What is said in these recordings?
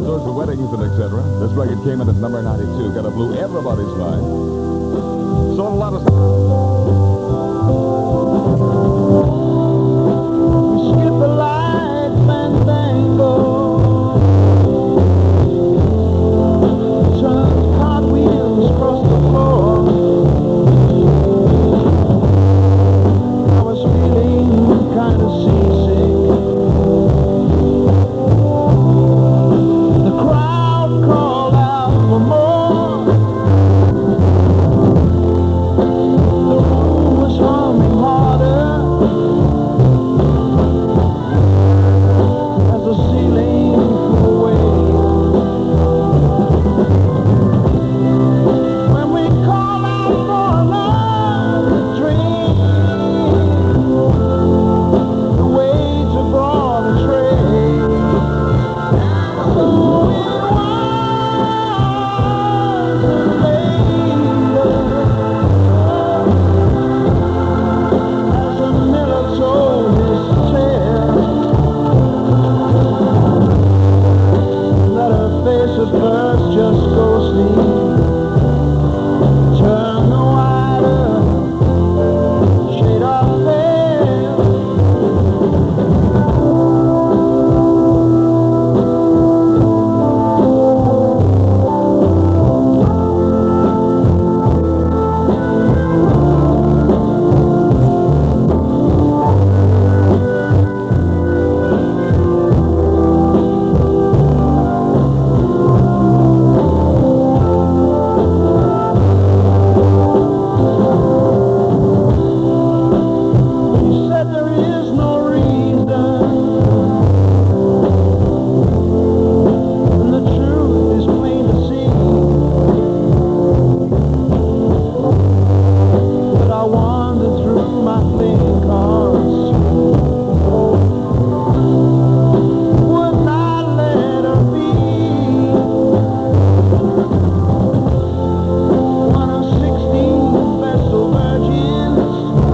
outdoors for weddings and etc. This record came in at number 92. Got a blew everybody's mind. Sold a lot of... We skip a light fandango. Turn cartwheels across the floor. I was feeling kind of seasick. The crowd called out for more. The room was humming harder as the ceiling flew away. When we called out for another drink, the waiter brought a tray. So it wasn't later, as the miller told his tale, that her face at first just ghostly turned the whiter shade of pale. He said there is no reason, and the truth is plain to see, but I wandered through my playing cards. Would not let her be one of 16 Vestal virgins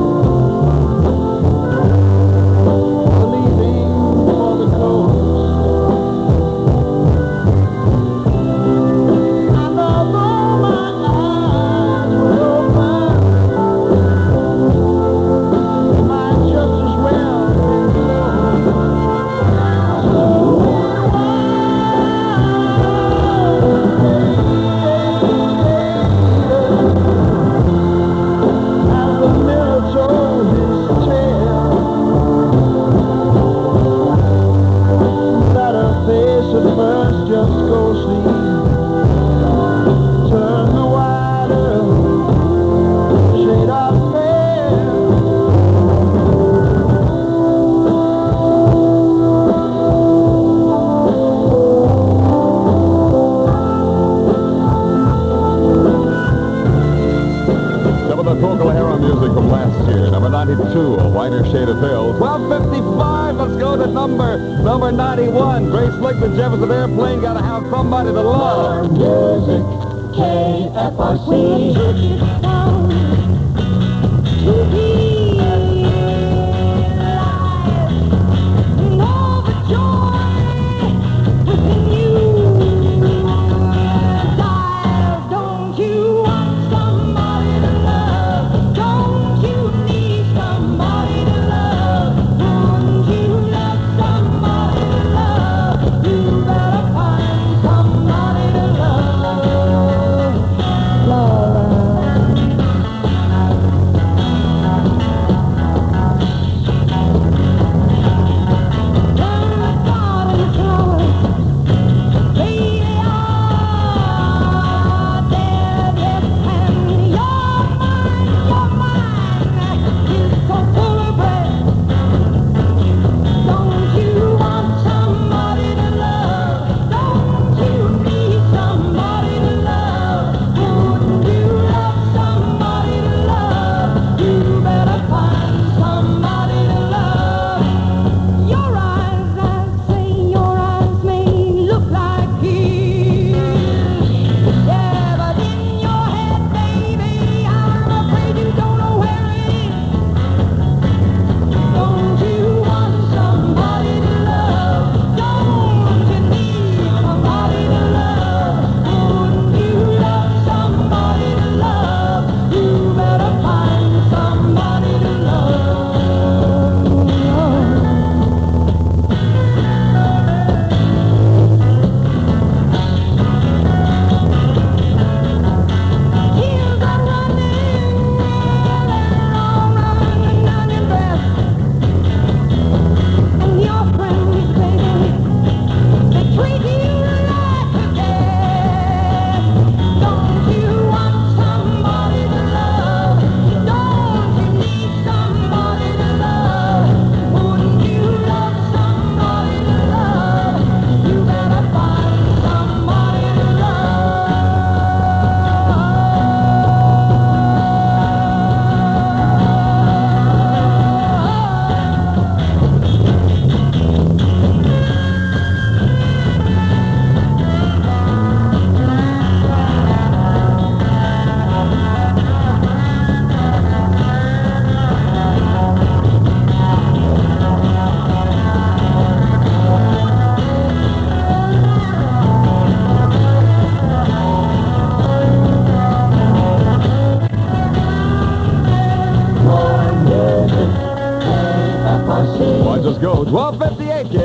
leaving for the coast. And although my eyes were open, they might just as well be closed. So as the miller told his tale, that her face at first just ghostly turned the whiter shade of pale. Some of the Procol Harum music from last year. Number 92, A Whiter Shade of Pale. 12:55, let's go to number 91. Grace Slick, the Jefferson Airplane, Gotta Have Somebody to Love. Music, KFRC.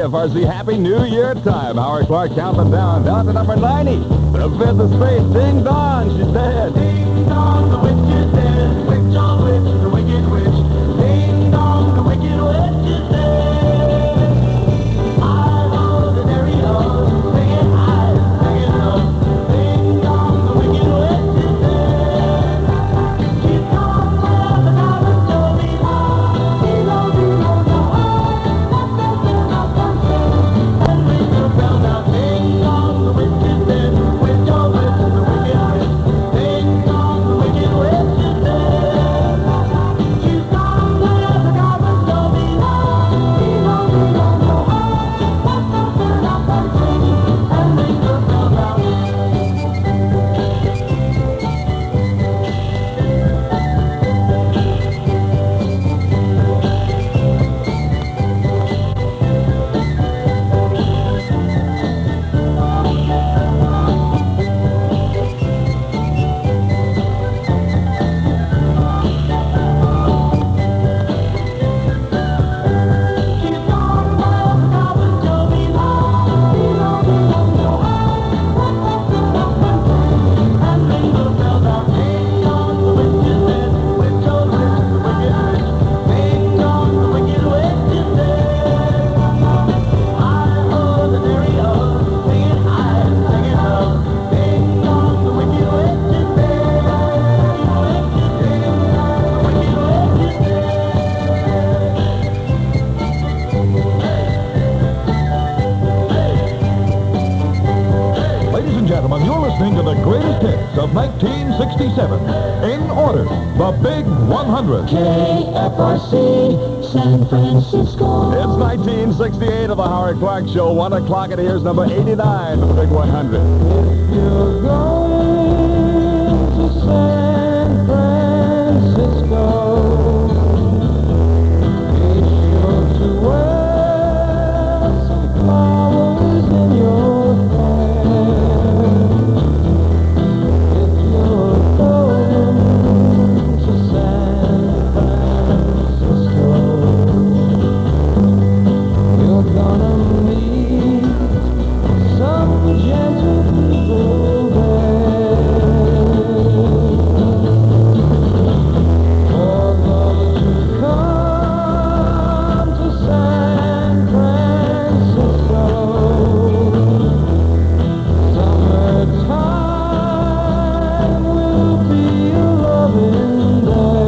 KFRC, Happy New Year time. Howard Clark counting down to number 90. The fifth is straight. Ding dong, she's dead. Ding dong, the witch is dead. Witch on witch, the wicked witch. Ding dong, the wicked witch is dead. I heard the dairy dog singing high, singing low. Ding dong, the wicked witch is dead. She's gone where the diamond shall be. Below, below, and ring the bell now. Ding dong, the witch is dead. Witch on witch, the wicked witch. Ding dong, the wicked witch is dead. She's gone where the diamond shall be. Below, below, and ring the bell now. Ladies and gentlemen, you're listening to the greatest hits of 1967. In order, the Big 100. KFRC, San Francisco. It's 1968 of the Howard Clark Show. 1 o'clock, and here's number 89 of the Big 100. You're going to San Francisco. Be sure to wear some flowers in your hair. If you're going to San Francisco, you're gonna meet some gentle people there. For those who come to San Francisco, summertime will be a loving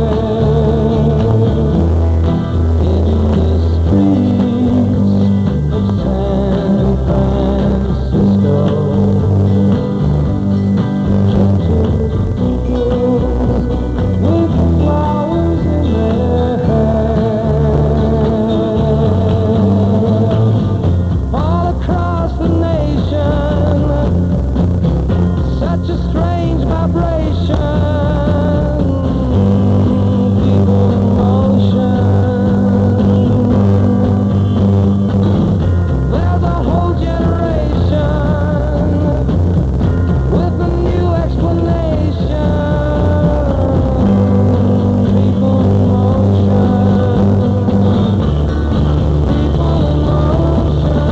day. In the streets of San Francisco, gentle people with flowers in their hair. All across the nation, such a strange vibration. People in motion. There's a whole generation with a new explanation. People in motion. People in motion.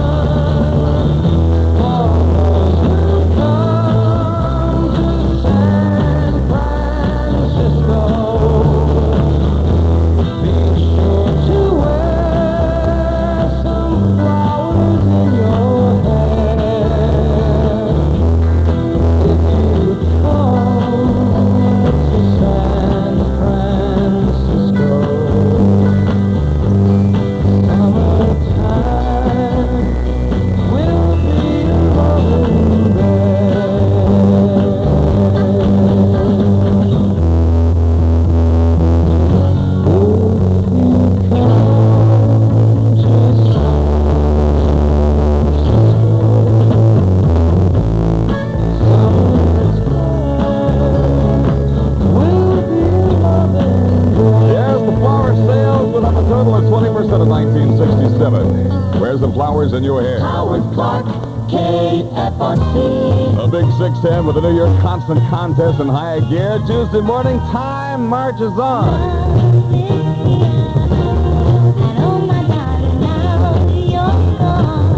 For those who come to San Francisco, be sure to wear some flowers in your hair. If you come to San Francisco, summertime will be a loving day. Yes, the flower sales went up a total of 20% in 1967. Where's the flowers in your hair? Howard Clark, KFRC. A big 610 with the New York Constant Contest in high gear. Tuesday morning, time marches on.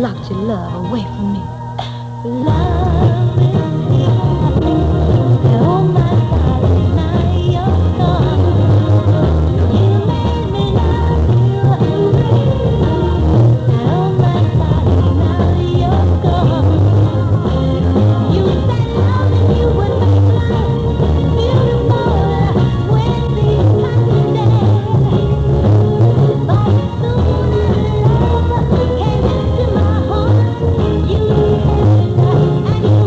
locked your love away from me. Love is here. Oh, my darling, now you're gone. You made me love you. Oh, my darling, now you're gone. You said loving you would make life beautiful when these times dead. But soon as love came into my heart, you hid and you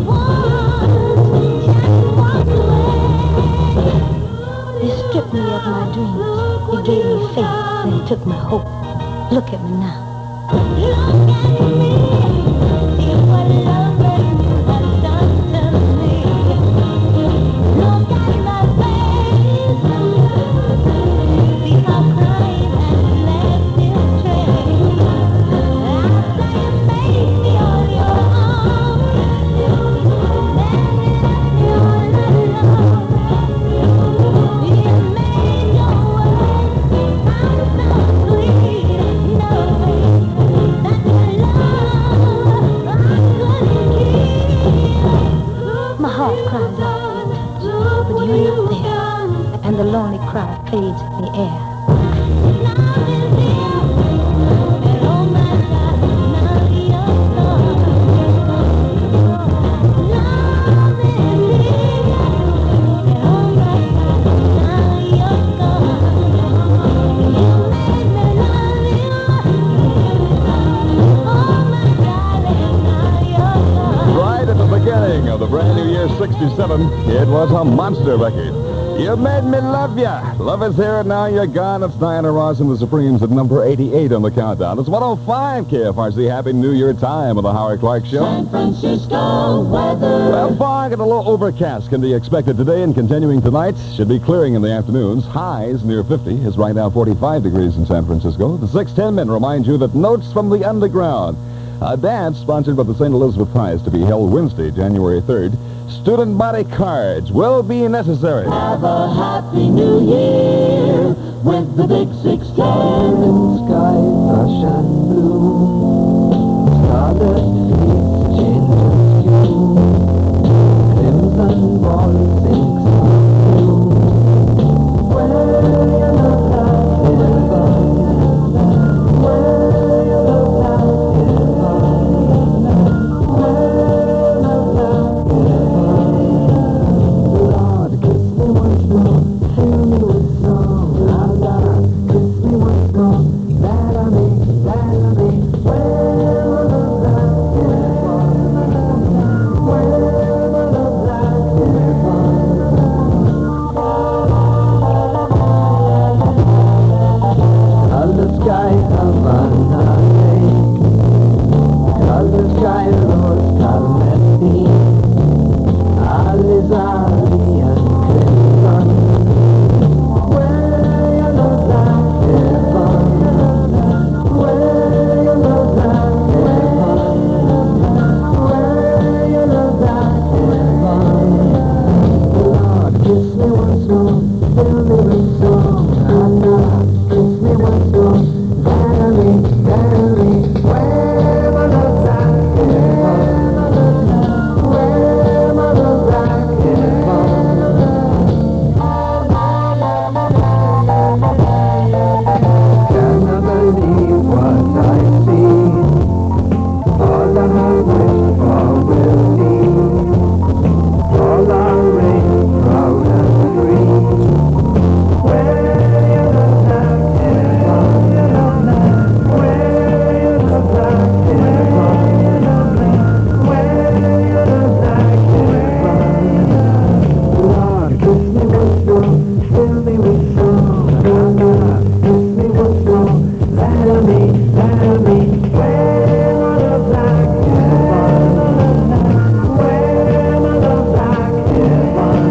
walked away. You stripped me of my dreams. You gave me faith, then you took my hope. Look at me now. Look at me, see what loving you has done to me. Look at my face, see how crying has left its trace. After you made me all your own, then you left me all alone. You made your words sound so sweet, knowing that your love I couldn't keep. My heart cries out for you, but you're not there, and the lonely cry fades in the air. Love is here, and oh my darling, now you're gone. Love is here, and oh my darling, now you're gone. You made me love you. Oh my darling, now you're gone. Right at the beginning of the brand new year 67, it was a monster record. You made me love ya. Love is here and now you're gone. It's Diana Ross and the Supremes at number 88 on the countdown. It's 105 KFRC. Happy New Year time of the Howard Clark Show. San Francisco weather. Well, fog and a little overcast can be expected today and continuing tonight. Should be clearing in the afternoons. Highs near 50 is right now 45 degrees in San Francisco. The 610 men remind you that Notes from the Underground, a dance sponsored by the St. Elizabeth Ties to be held Wednesday, January 3rd. Student body cards will be necessary. Have a happy new year with the big 610. Skies are shine blue, scarlet leaves change hue, crimson ball sinks through. Where you look like heaven, where you look like heaven, where you look like heaven. Lord, kiss me once more, fill me with song. Allah, kiss me once more, that I may, where you look like heaven, where you look like heaven. Color sky of Anare, color sky rose Calmetti, Alizari and crimson. Where you look like heaven, where you look like heaven, where you look like heaven. Lord, kiss me once more, fill me with song. Allah, kiss me once more, Valerie, Valerie. Where you look like heaven, where you look like heaven. Cannot believe what I see. All I have wished for will be. All our rain, proud and free. Where you look like heaven, where you look like heaven, where you look like heaven. Lord, kiss me once more, fill me with song. Allah, kiss me once more, let me, where you look like heaven, where you look like heaven.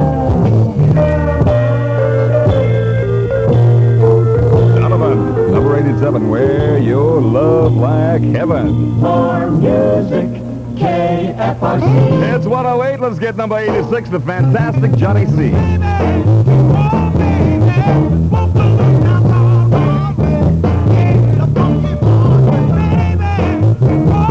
Donovan, number 87, Where You Love Like Heaven. More music, KFRC. It's 108. Let's get number 86, the fantastic Johnny C. Baby,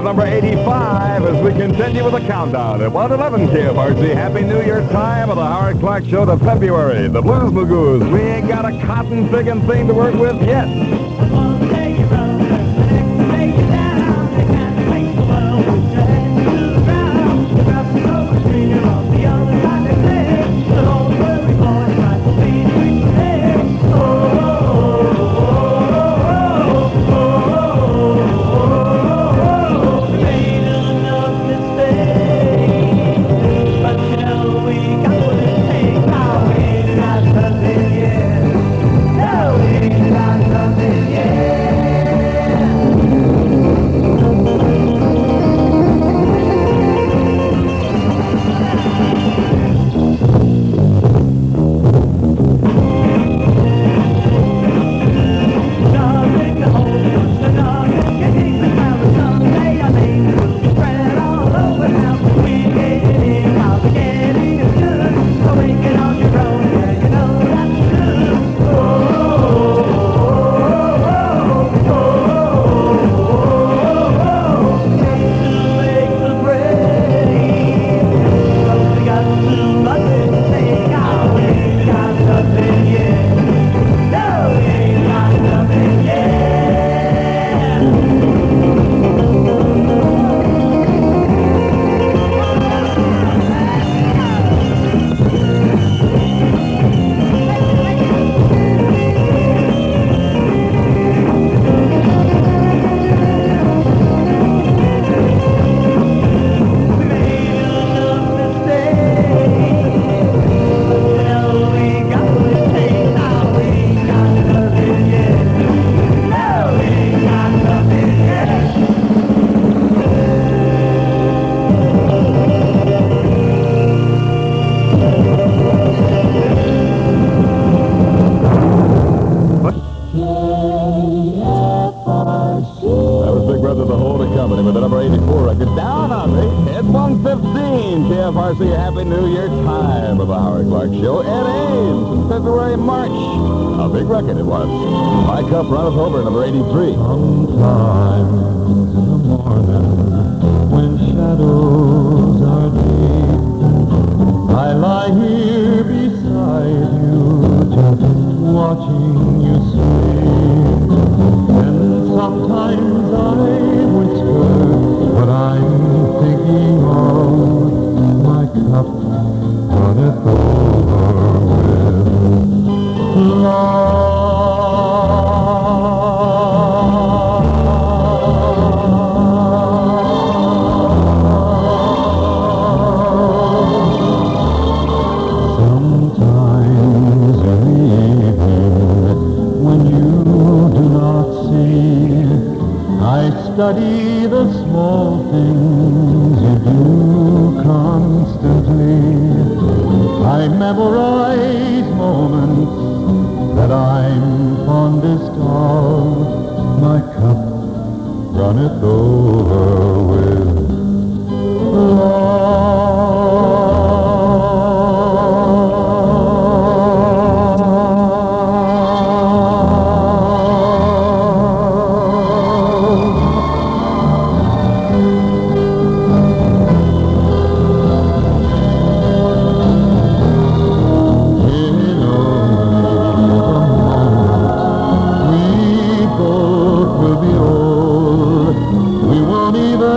number 85 as we continue with the countdown at 111 KFRC. Happy New Year time of the Howard Clark Show to February. The Blues Magoos, we ain't got a cotton picking thing to work with yet. One day you're up, the next day you're down. You can't make the world with your hands to the ground. You got to go the street, you're on the other side of the clear. So don't worry, boys, right to be quick to there. Made enough mistakes, but you know we got what it takes. Now we ain't got nothing yet. No, we ain't got nothing yet. Nothing to hold us to nothing. You think the crowd someday I think we'll be spread all over now. We get in, how we getting is good. So make it on your own, yeah, you know that's true. Make the bread. So we got too much to take out. We ain't got nothing yet. No, we ain't got nothing yet. We made enough mistakes, but you know we got what it takes. Now we ain't got nothing yet. No, we ain't got nothing yet. That was Big Brother the Holding Company with the number 84 record. Down on me at 115 KFRC. Happy New Year time of the Howard Clark Show. Ed Ames in February, March. A big record it was. My Cup runneth over, number 83. Sometimes in the morning, when shadows are deep, I lie here beside you, just watching you sleep. And sometimes I whisper what I'm thinking of. My cup runneth over with Sometimes in the evening, when you do not see, I study the small things you do constantly. I memorize moments that I'm fondest of. My cup runneth over with we both will be old. We won't even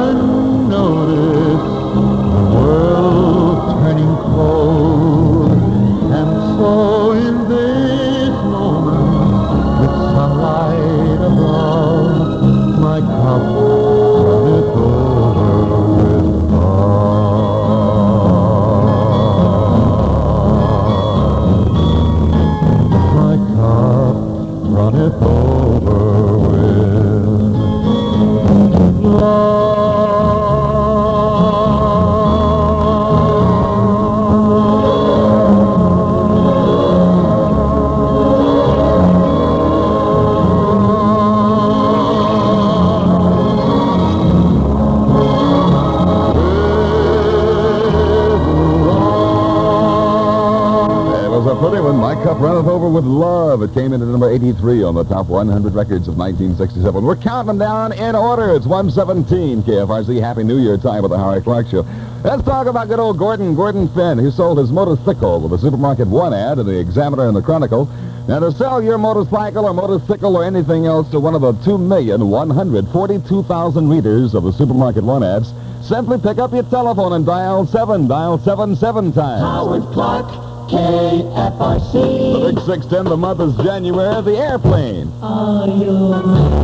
Runneth Over with Love. It came in at number 83 on the top 100 records of 1967. We're counting them down in order. It's 117 KFRC. Happy New Year time with the Howard Clark Show. Let's talk about good old Gordon Finn, who sold his motorcycle with a Supermarket One ad in the Examiner and the Chronicle. Now, to sell your motorcycle or motorcycle or anything else to one of the 2,142,000 readers of the Supermarket One ads, simply pick up your telephone and dial 7 times. Howard Clark, KFRC. The big 610, the month is January, the airplane. Are you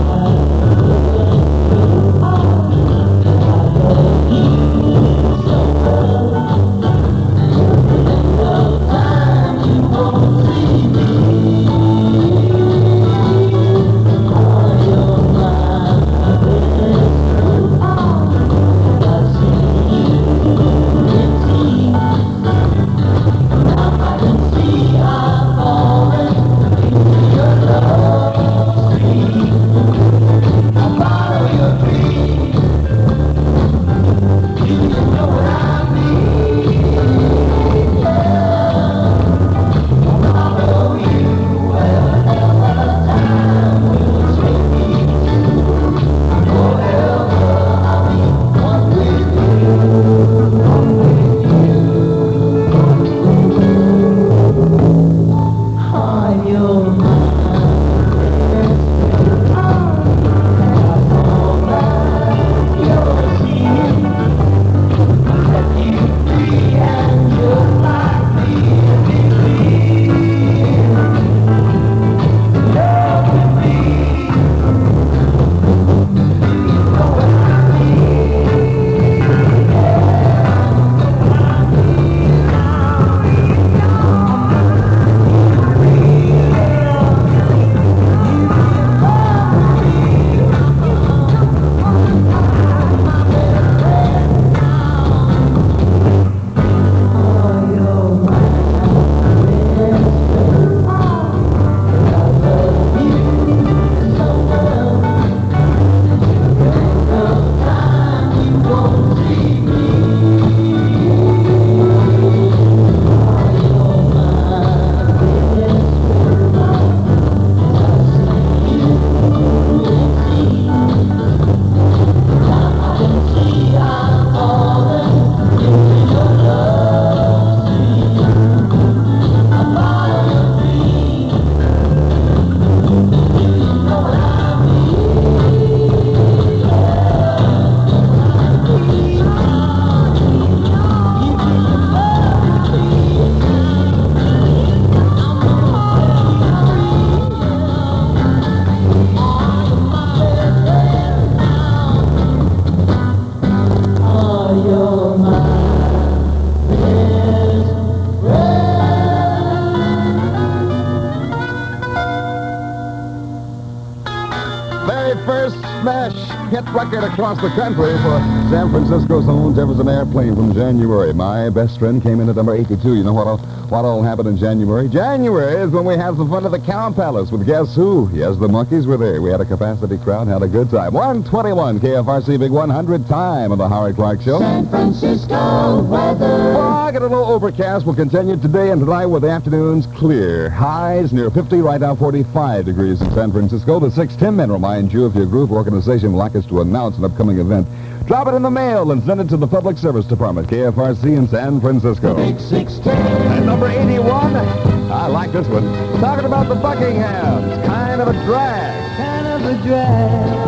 hit record across the country for San Francisco's own Jefferson Airplane from January. My Best Friend came in at number 82. You know what all happened in January? January is when we had the fun at the Cow Palace with guess who? Yes, the Monkees were there. We had a capacity crowd, had a good time. 121 KFRC Big 100 time of the Howard Clark Show. San Francisco weather. Fog and a little overcast will continue today and tonight with the afternoons clear. Highs near 50, right now 45 degrees in San Francisco. The 610 men remind you if your group organization would like us to announce an upcoming event, drop it in the mail and send it to the Public Service Department, KFRC in San Francisco. Big 610. And number 81, I like this one. Talking about the Buckinghams, kind of a drag. Kind of a drag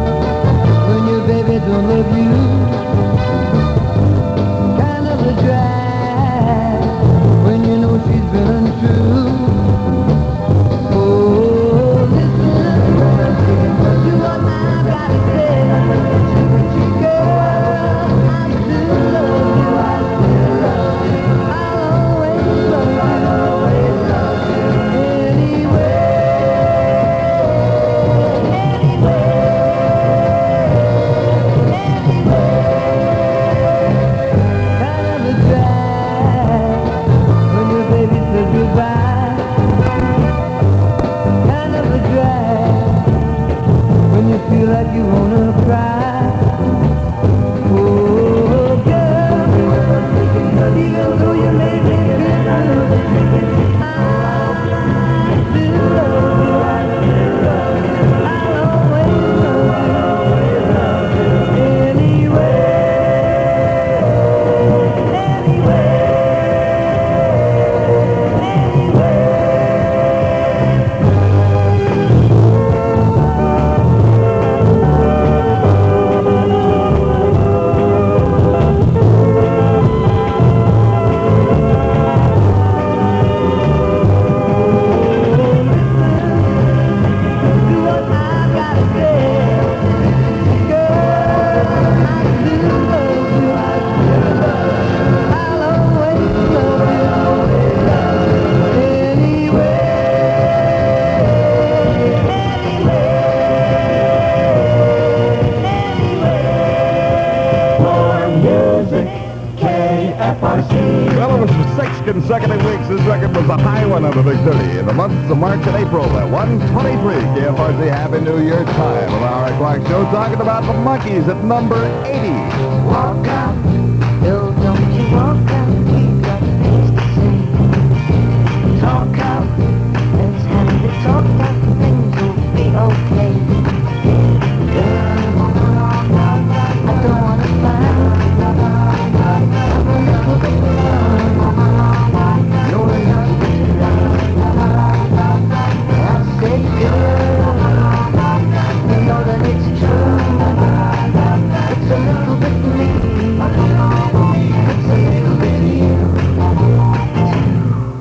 when your baby don't love you. Kind of a drag when you know she's been untrue. Oh, listen, you are my gotta say, girl, I still love you, I still love you, I'll always love you, anyway. Anyway. consecutive weeks, this record was the high one of the Big 30. In the months of March and April, at 123, KFRC Happy New Year time. On our Clark Show, talking about the Monkees at number 80. Walk out, oh, don't you walk out, we got things to say. Talk out, let's have the talk out, things will be okay. Girl, I don't want to fight, I'm a little bit wrong, you're a little bit right. I said, girl, you know that it's true, it's a little bit me, it's a little bit you, too.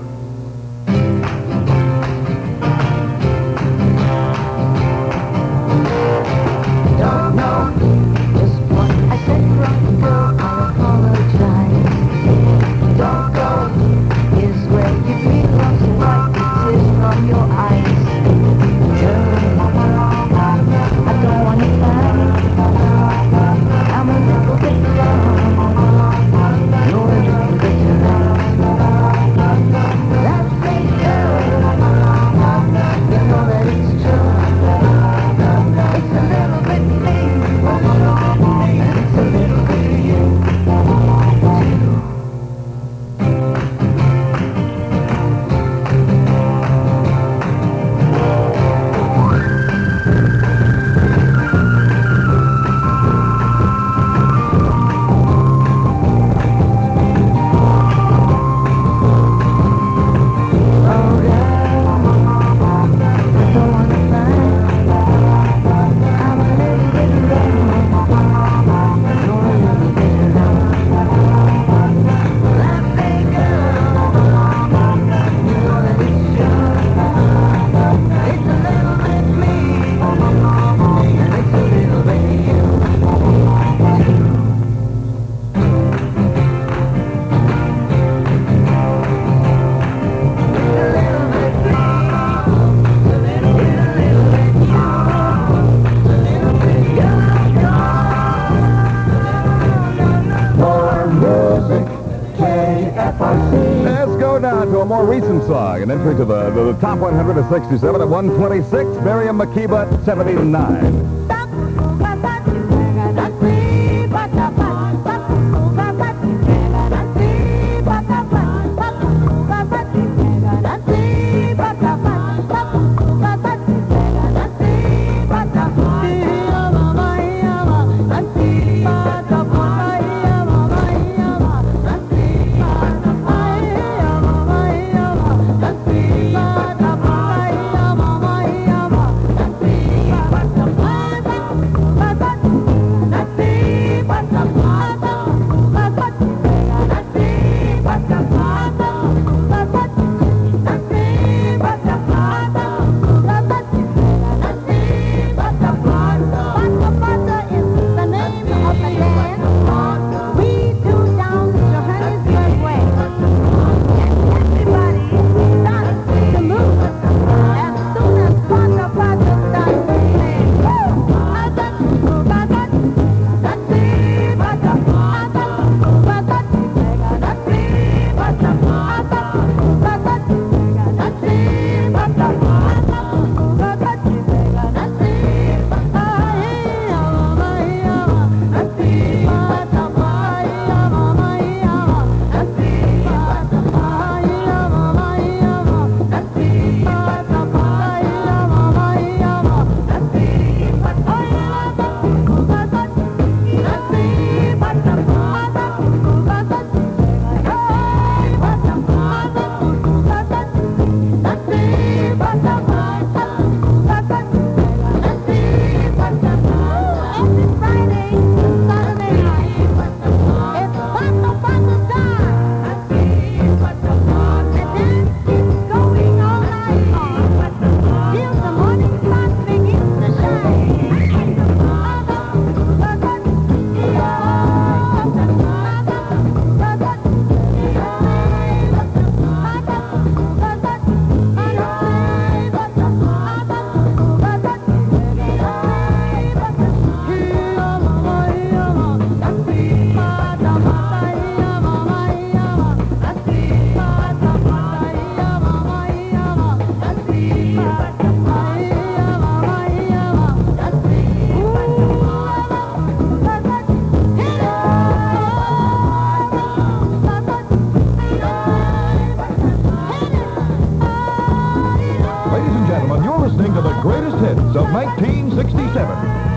Don't know just what I said wrong, girl, I apologize. Don't go is where you belong, so wipe the tears from your eyes. Girl, I don't want to fight, I'm a little bit wrong, you're a little bit right. That big girl, you know that it's true, it's a little bit me, and it's a little bit you, too. Let's go now to a more recent song, an entry to the top 100 of 67 at 126, Miriam Makeba at 79. Bye.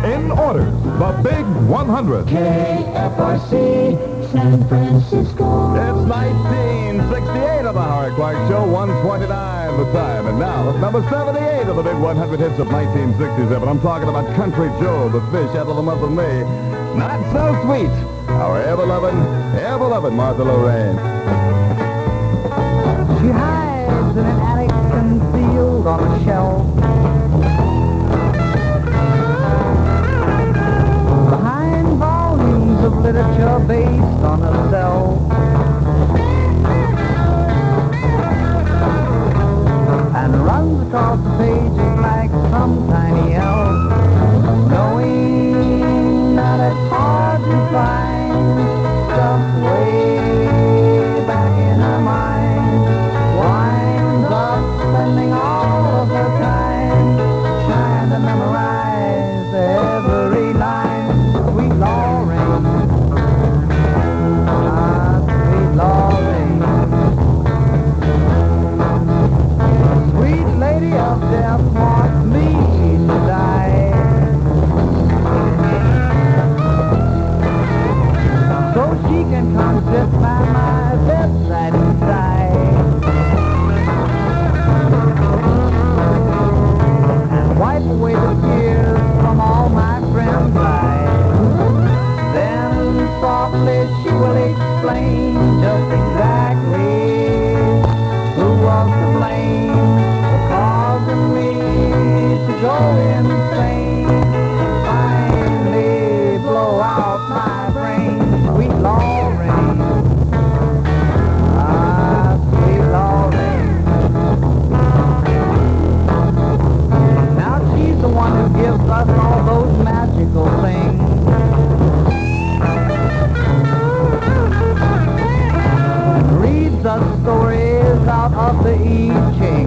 In order, the Big 100. KFRC, San Francisco. It's 1968 of the Howard Clark Show, 1:29 the time. And now, it's number 78 of the Big 100 hits of 1967. I'm talking about Country Joe, the fish out of the month of May. Not so sweet. Our ever-loving Martha Lorraine. She hides in an attic concealed on a shelf. Behind volumes of literature based on herself. And runs across the pages like some tiny elf, knowing that it's hard to find stuff way back in her mind. Winds up spending all of her time trying to memorize every line. Sweet Lorraine, ah, sweet Lorraine, sweet lady of death wants me to die. So she can come sit by my bedside inside and wipe away the tears from all my friends' eyes. Then softly she will explain just exactly who was to blame for causing me to go insane. Finally blow out my brain. Sweet Lorraine, ah, sweet Lorraine. Now she's the one who gives us all those magical things. And reads us stories out of the I Ching.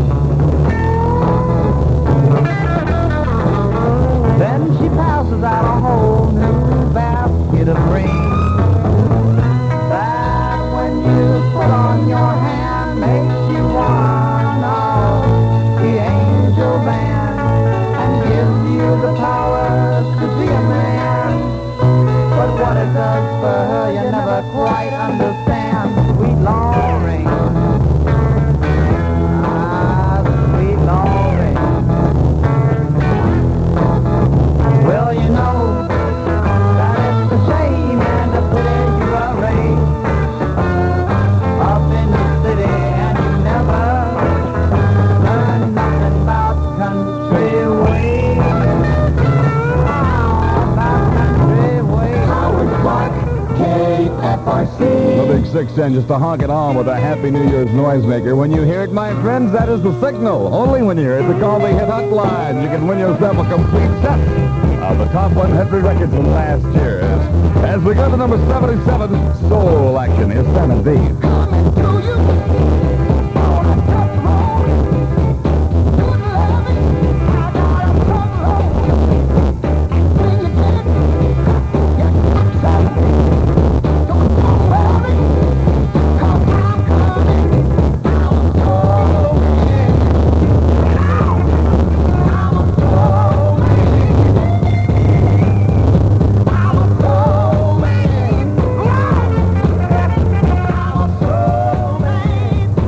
Then she passes out a whole new basket of rings that when you put on your hand makes you wanna know the angel band and gives you the power to be a man. But what it does for her you never quite understand. Sweet Lorraine, ah, sweet Lorraine. Well, you know that it's a shame and a pity you are raised up in the city and you never learn nothing about country ways. About country ways. Howard Clark, KFRC. The Big 610 just to honk it on with a Happy New Year's noisemaker. When you hear it, my friends, that is the signal. Only when you hear it to call the hit hotline. You can win yourself a complete set of the top 100 records from last year. As we go to number 77, Soul Action. Here's Sam and Dave. Coming to you on a tough road. You love me, I got a tough road. When you get it, you upset me. Don't worry, 'cause I'm coming. I'm a soul man. I'm a soul man. I'm a soul man. I'm a soul man.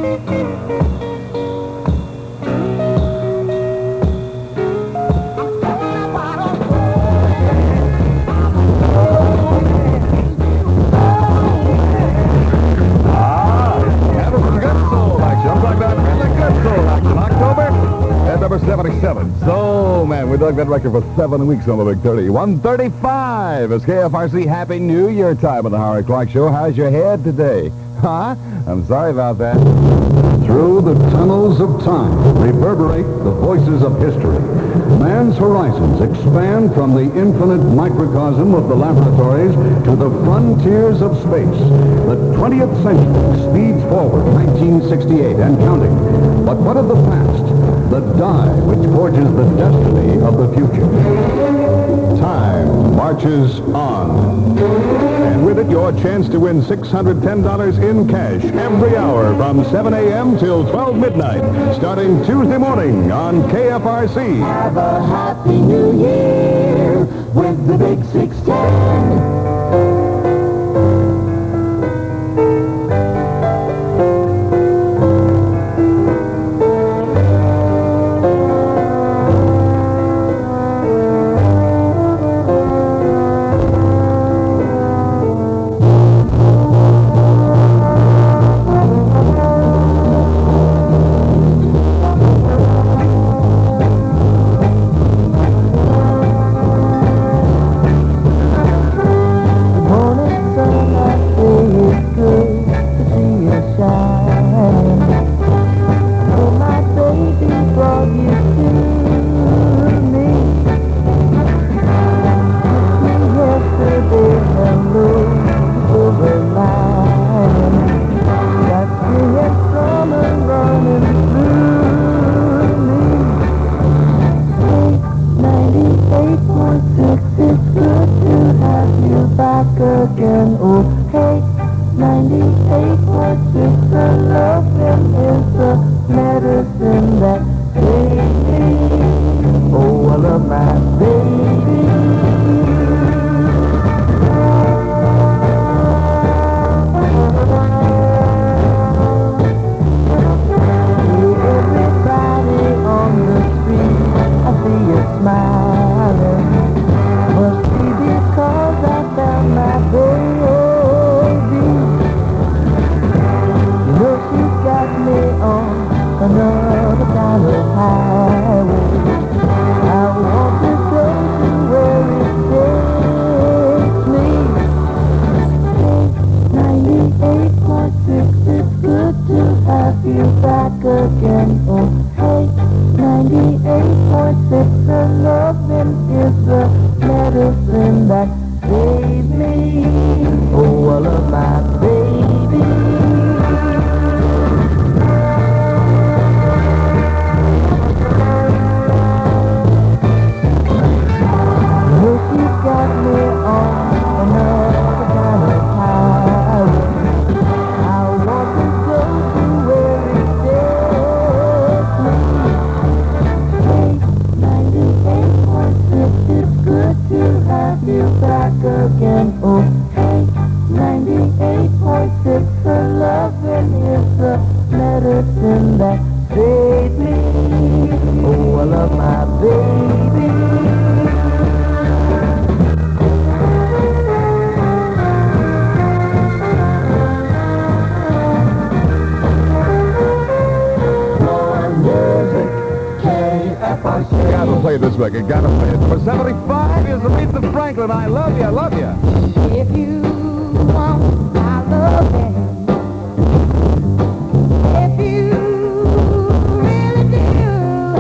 That was some good soul action. I'm talking about really good soul action. October at number 77. So, man, we dug that record for 7 weeks on the Big 30. 135 is KFRC. Happy New Year time on the Howard Clark Show. How's your head today? Huh? I'm sorry about that. Through the tunnels of time reverberate the voices of history. Man's horizons expand from the infinite microcosm of the laboratories to the frontiers of space. The 20th century speeds forward, 1968 and counting. But what of the past? The die which forges the destiny of the future. Time marches on. And with it, your chance to win $610 in cash every hour from 7 a.m. till 12 midnight, starting Tuesday morning on KFRC. Have a happy new year with the Big 610. Again, oh hey, 98.6, the loving is the medicine that saves me. Oh, I love my baby. Everybody on the street, I see you smiling. Must be because I found my baby. You know she's got me on another kind of highway. I want to go to where it takes me. 98.6, it's good to have you back again. Oh, hey, 98.6, the loving is the medicine that saves me. Oh, I love my baby. Oh, she's got me on another kind of highway. I want to go to where it takes me. 98.6, it's good to have you back again. Oh, hey, 98.6, the loving is the medicine that saves me. Oh, I love my baby. More music, KFRC. Gotta play this record, gotta play it. Number 75 is Aretha Franklin. I love you, I love you. If you want my loving, if you really do,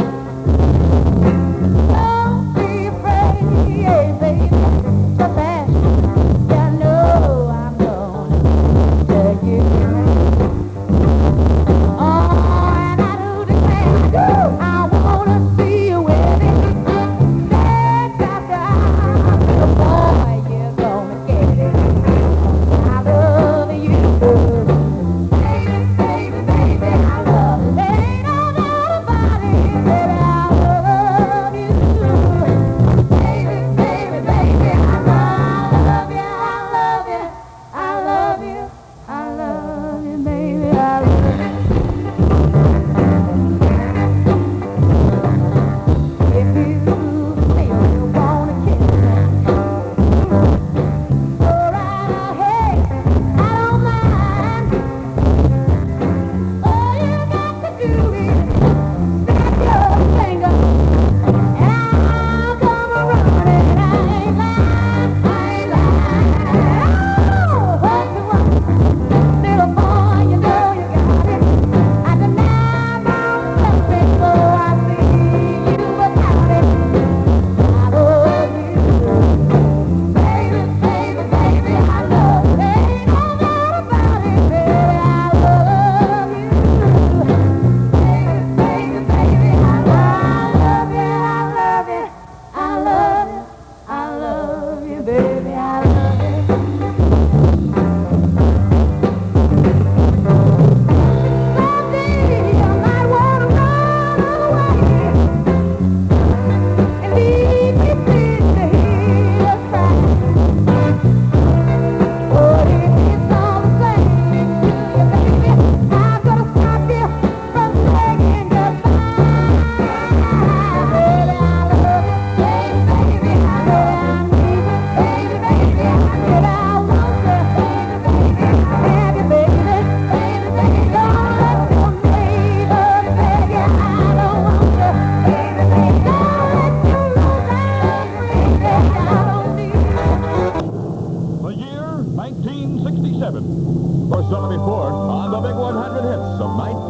don't be afraid, baby. Just ask, you know I'm gonna tell you. Oh, and I do declare, I wanna see you with it. Day after hour, boy, you're gonna get it. I love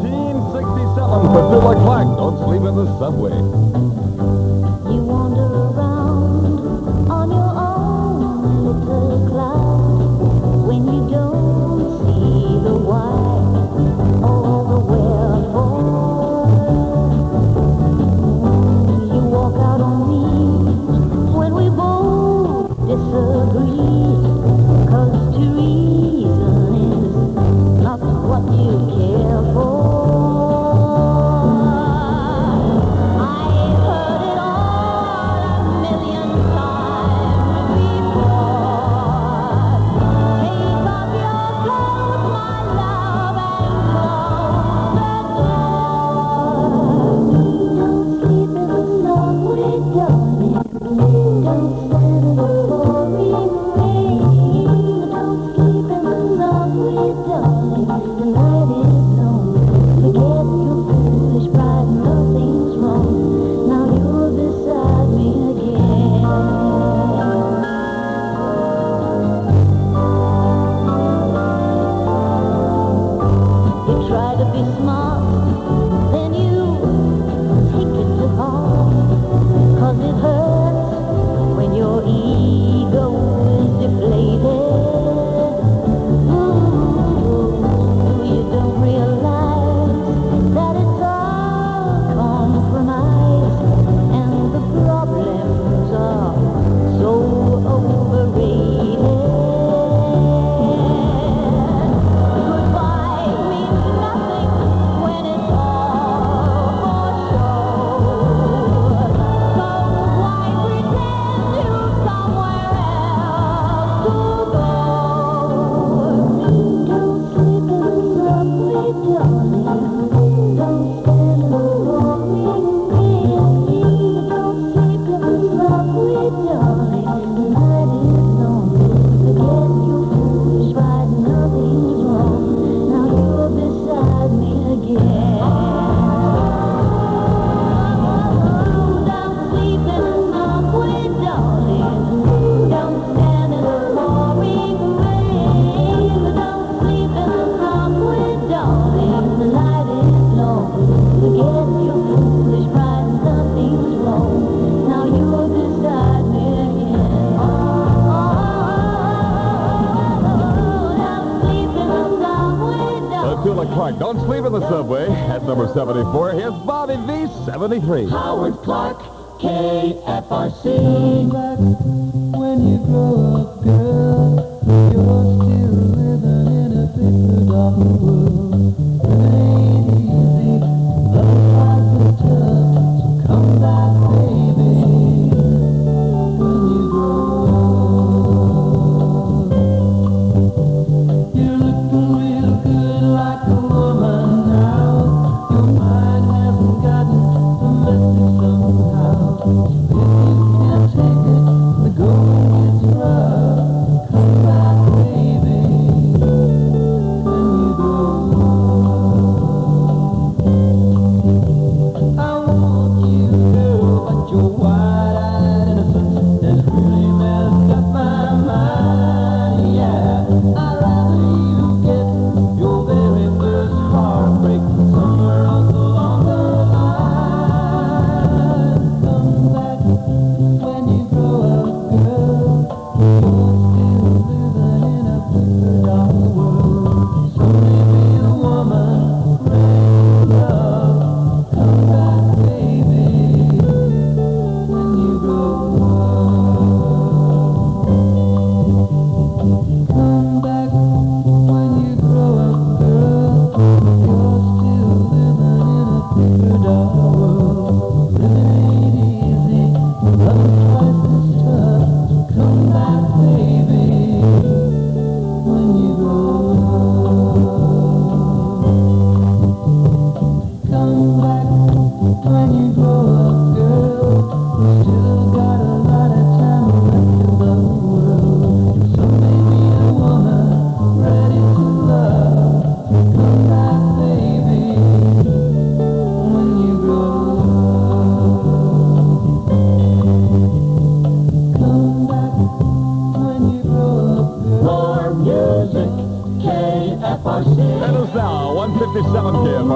1967, Petula Clark, Don't Sleep in the Subway. You wander around on your own little cloud when you don't see the why or the wherefore. You walk out on me when we both disagree, 'cause to reason is not what you care for. Clark, Don't Sleep in the Subway. At number 74, here's Bobby V, 73. Howard Clark, KFRC. When you grow up, girl, you're still living in a picture of the world. It ain't easy, love life is tough, so come back, baby, when you grow up. You're looking real good like a woman now. Your mind hasn't gotten the message somehow. If you can't take it, the going gets rough. Come back, baby, when you grow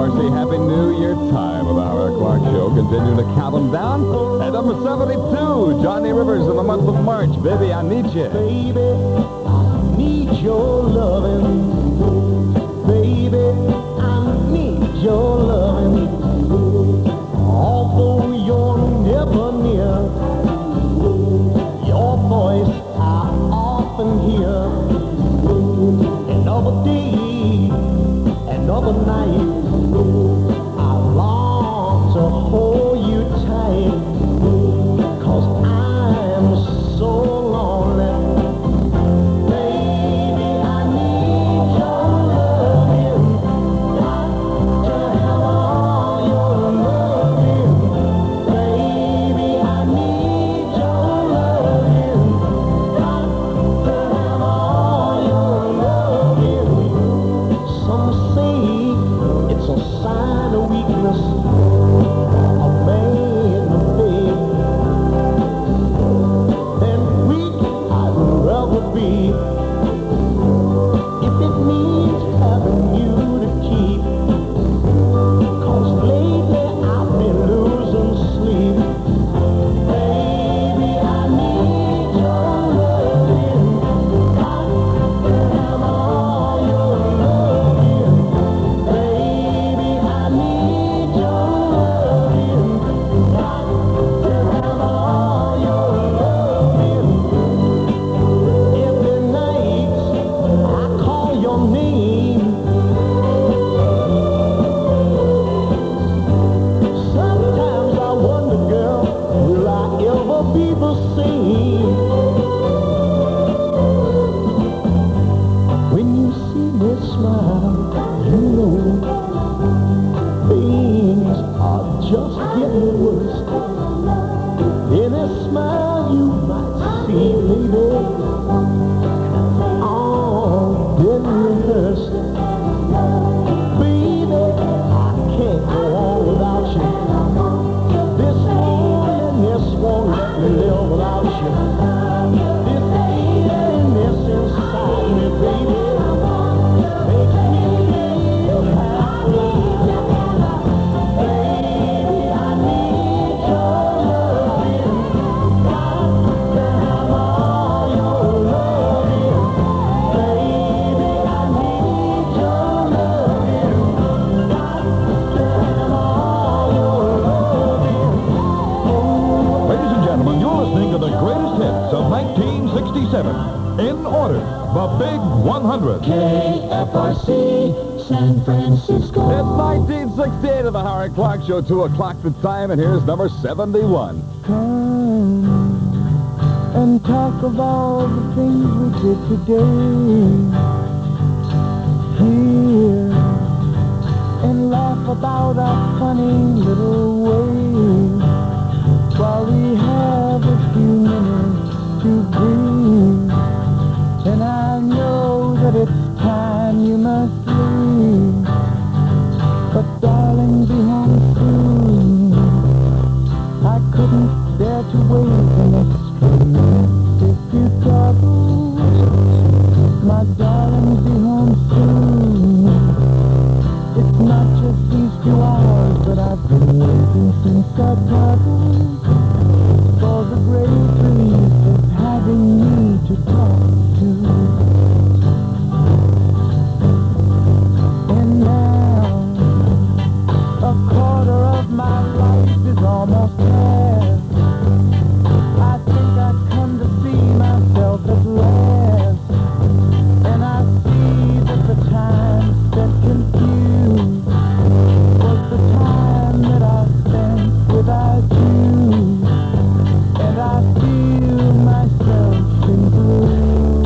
FRC, Happy New Year time with the Howard Clark Show. Continuing to count them down. At number 72, Johnny Rivers in the month of March. Baby, I need you. Baby, I need your loving. Baby, I need your loving. Although you're never near, your voice I often hear. Another day, another night, I long to hold you tight, 'cause I'm so lonely. Baby, I need your loving. Got to have all your loving. Baby, I need your loving. Got to have all your loving. Some say it's a sign of weakness, a man of faith. And weak I'd rather be, if it means having you to keep. 'Cause lately I've been losing sleep. Baby, I need your loving. Got to have all your loving. Baby, I need your loving. Got to have all your loving. Every night I call your name. Sometimes I wonder, girl, will I ever be the same? When you see me smile, you know things are just getting worse. Any smile you might see, baby, all been rehearsed. Baby, I can't go on without you. This loneliness won't let me live without you. This emptiness inside me, baby, makes me feel happy. Baby, I need your loving. Got to have all your loving. Baby, I need your loving. Got to have all your loving. Ladies and gentlemen, you're listening to the greatest hits of 1967. In order, the Big 100. KFRC, San Francisco. It's 1968 of the Howard Clark Show, 2 o'clock the time, and here's number 71. Come and talk of all the things we did today. Here and laugh about our funny little ways while we have a few minutes to breathe. And I know that it's time you must leave, but darling, be home soon. I couldn't bear to wait an extra minute if you trouble. My darling, be home soon. It's not just these few hours, but I've been waiting since I traveled for the great relief of having you to talk to. And now, a quarter of my life is almost past. I think I've come to see myself at last. And I see that the time spent confused was the time that I spent without you. And I feel myself in blue.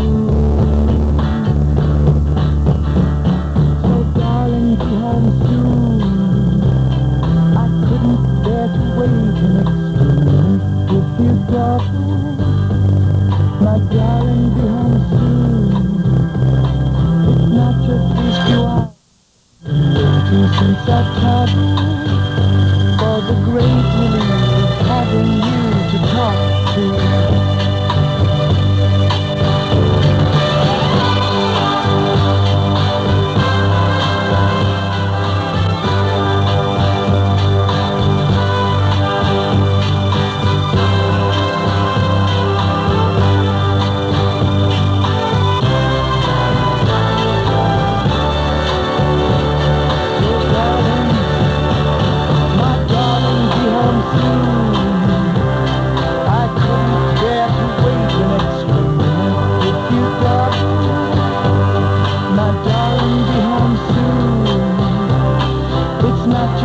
So darling, be home soon. I couldn't bear to wait an extra minute if you trouble. My darling, be home soon. It's not just these few hours. Been waiting since I traveled for the great relief of having you to talk to.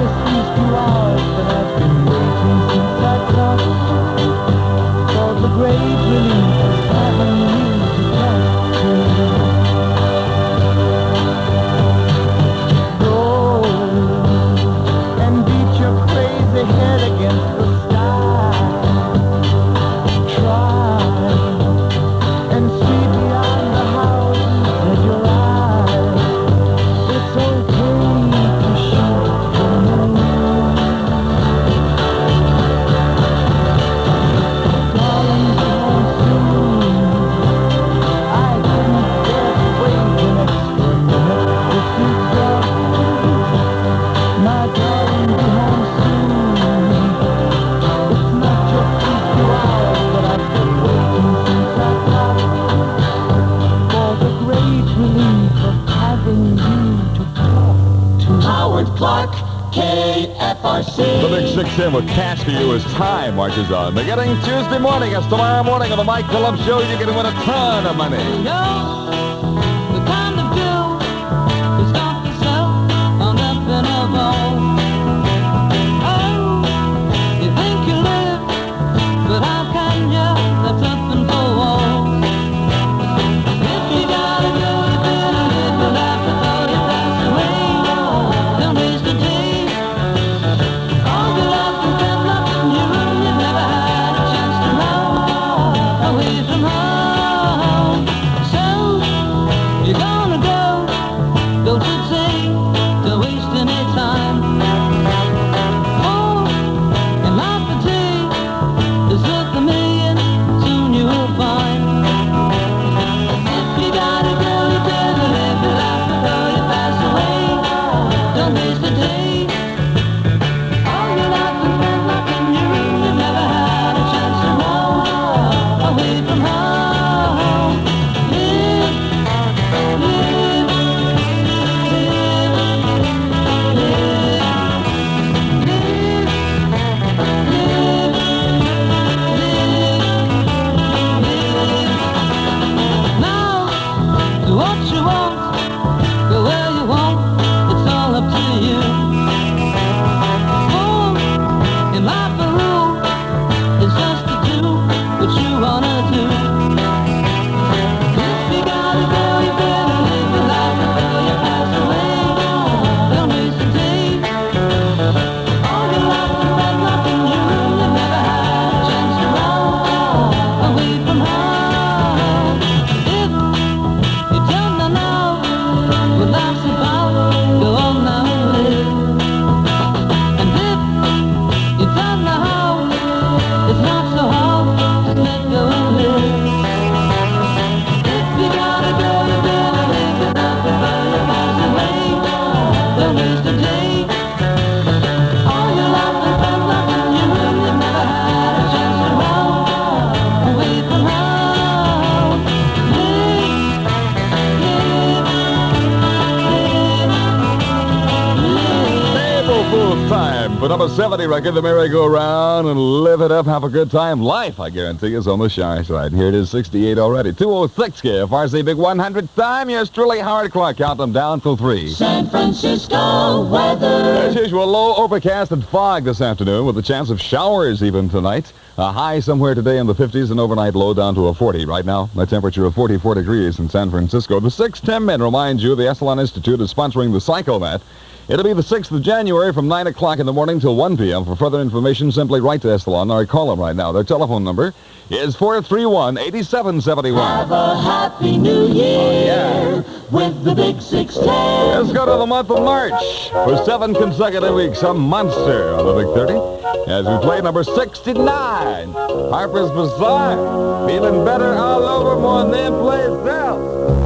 just these 2 hours, but I've been waiting since I talked for the great relief of having you to talk to. Go and beat your crazy head against the sky. Try and see beyond the houses of your eyes. It's okay to shoot the moon. Darling, be home soon. I couldn't bear to wait an extra minute if you don't. My darling, be home soon. It's not just these 2 hours, but I've been waiting since I got for the great relief of having you to talk to. Howard Clark, KFRC. The Big 610 with Cash for You as time marches on. Beginning Tuesday morning, it's tomorrow morning on the Mike Phillips Show. You can win a ton of money. You're the kind of girl who's got herself hung up in a ball. Oh, you think you live, but how can you? That's up and for walls. If you gotta go, you better live your life before you pass away. Don't waste a day. All your life has been nothing new. You never had a chance to run away from home. So you're gonna go, don't you say, don't waste any time. Oh, and life today is worth a million, soon you will find. If you gotta go, you better live your life before you pass away. Don't waste a day. All your life has been nothing new. You never had a chance to run away from home. Live, live, now, do what you want, go where you want, it's all up to you. Oh, in life a rule is just to do what you wanna do. If you gotta go, you better live your life before you pass away. Don't waste a day. All your life has been nothing new. You never had a chance to run away from home. If you don't know now what life's about, go on now and live. And if you don't know how, it's not so hard, just let go and live. If you gotta go, you better live your life before you pass away. Don't waste a day. All your life has been nothing new. You never had a chance to run away from home. Live, April Fool's time for number 70 record, The Merry-Go-Round, and live it up, have a good time. Life, I guarantee, is on the shy side. Here it is, 68 already. 206 KFRC Big 100 time. Yours truly, Howard Clark. Count them down till 3. San Francisco weather. As usual, low overcast and fog this afternoon with a chance of showers even tonight. A high somewhere today in the 50s and overnight low down to a 40. Right now, a temperature of 44 degrees in San Francisco. The 610 men remind you the Esalen Institute is sponsoring the Psychomat. It'll be the 6th of January from 9 o'clock in the morning till 1 p.m. For further information, simply write to Esalen or call them right now. Their telephone number is 431-8771. Have a happy new year with the Big 610. Let's go to the month of March. For 7 consecutive weeks, a monster on the Big 30. As we play number 69, Harper's Bazaar. Feeling better all over, more than them plays now.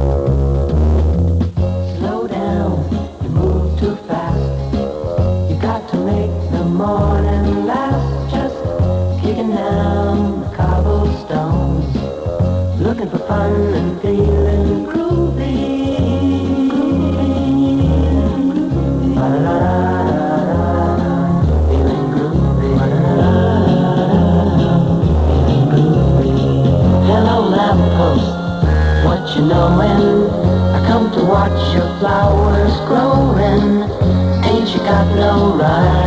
Slow down, you move too fast. You got to make the morning last. Just kicking down the cobblestones, looking for fun and feeling groovy. Feeling groovy. Hello, lamppost, what you knowin'? I come to watch your flowers growing. Ain't you got no rhyme?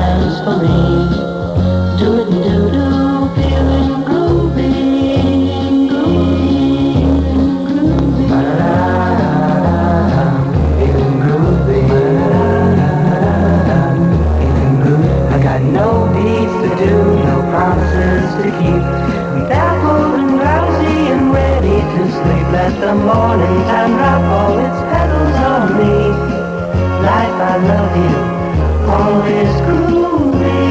let the morning time drop all its petals on me. Life, I love you, always groovy.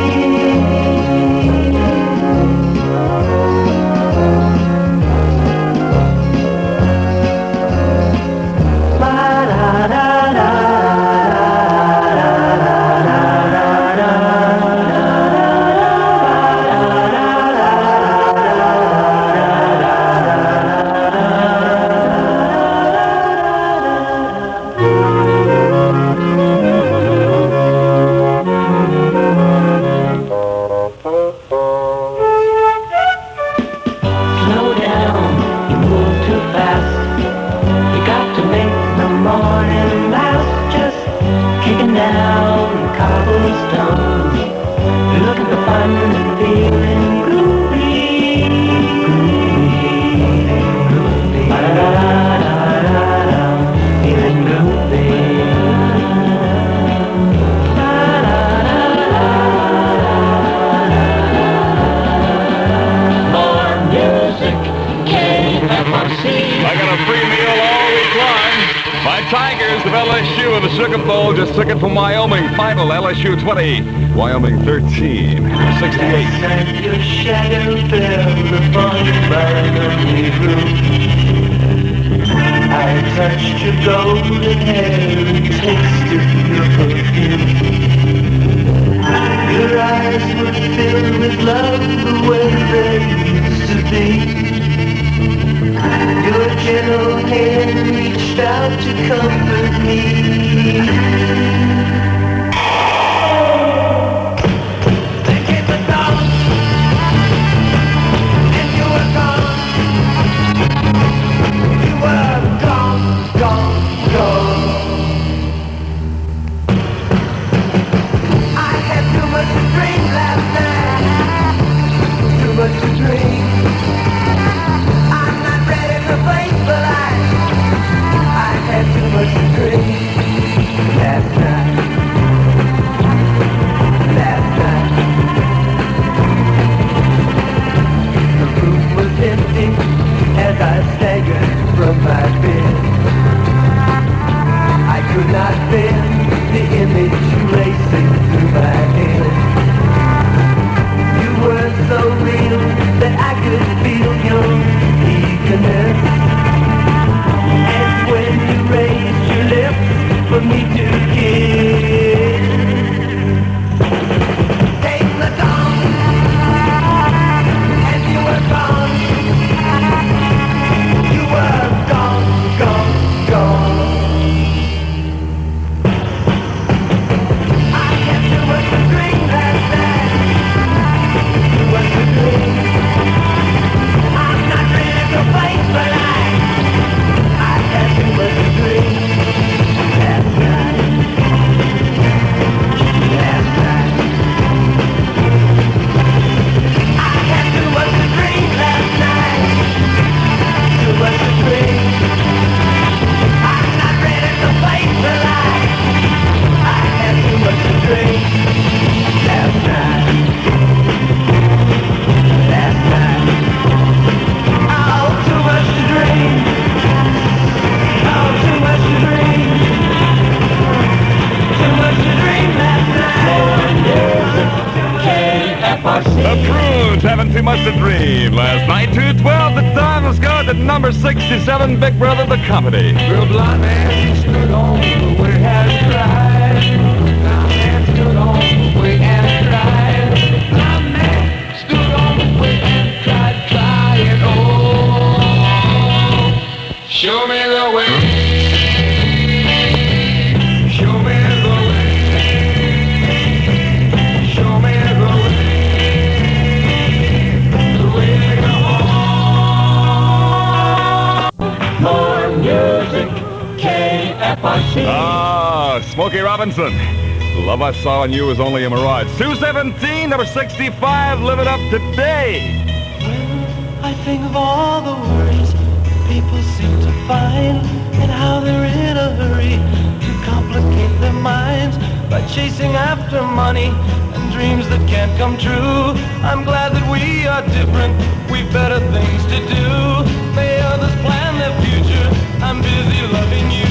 Tigers of LSU in the Sugar Bowl just took it from Wyoming. Final LSU 20, Wyoming 13, 68. Your shadow fell upon my lonely room. I touched your golden hair and tasted your perfume. Your eyes were filled with love the way they used to be. Your gentle hand reached out to comfort me. They came the dawn, and you were gone. You were gone, gone, gone. I had too much to drink last night. Too much to drink. Too much to drink last night. The room was empty as I staggered from my bed. I could not bear the image racing through my head. You were so real that I could feel your eagerness. When you raised your lips for me to kiss. Came the dawn, and you were gone. You were gone, gone, gone. I had too much to drink last night. Too much to drink. I'm not ready to fight, but too much to drink last night. I had too much to drink last night. Too much to drink. I'm not ready to fight for life. I had too much to drink last night. Oh, too much to drink. Too much to drink. Too much to drink last night. The Prunes having too much to drink last night. 2:12, the time has gone to number 67, Big Brother, the company. Real blind man stood on the way and cried. Blind man stood on the way and cried. Blind man stood on the way and cried, crying, oh, show me the way. Ah, Smokey Robinson. Love I Saw in You was only a mirage. 217, number 65, live it up today. I think of all the words people seem to find and how they're in a hurry to complicate their minds. by chasing after money and dreams that can't come true. I'm glad that we are different, we've better things to do. May others plan their future, I'm busy loving you.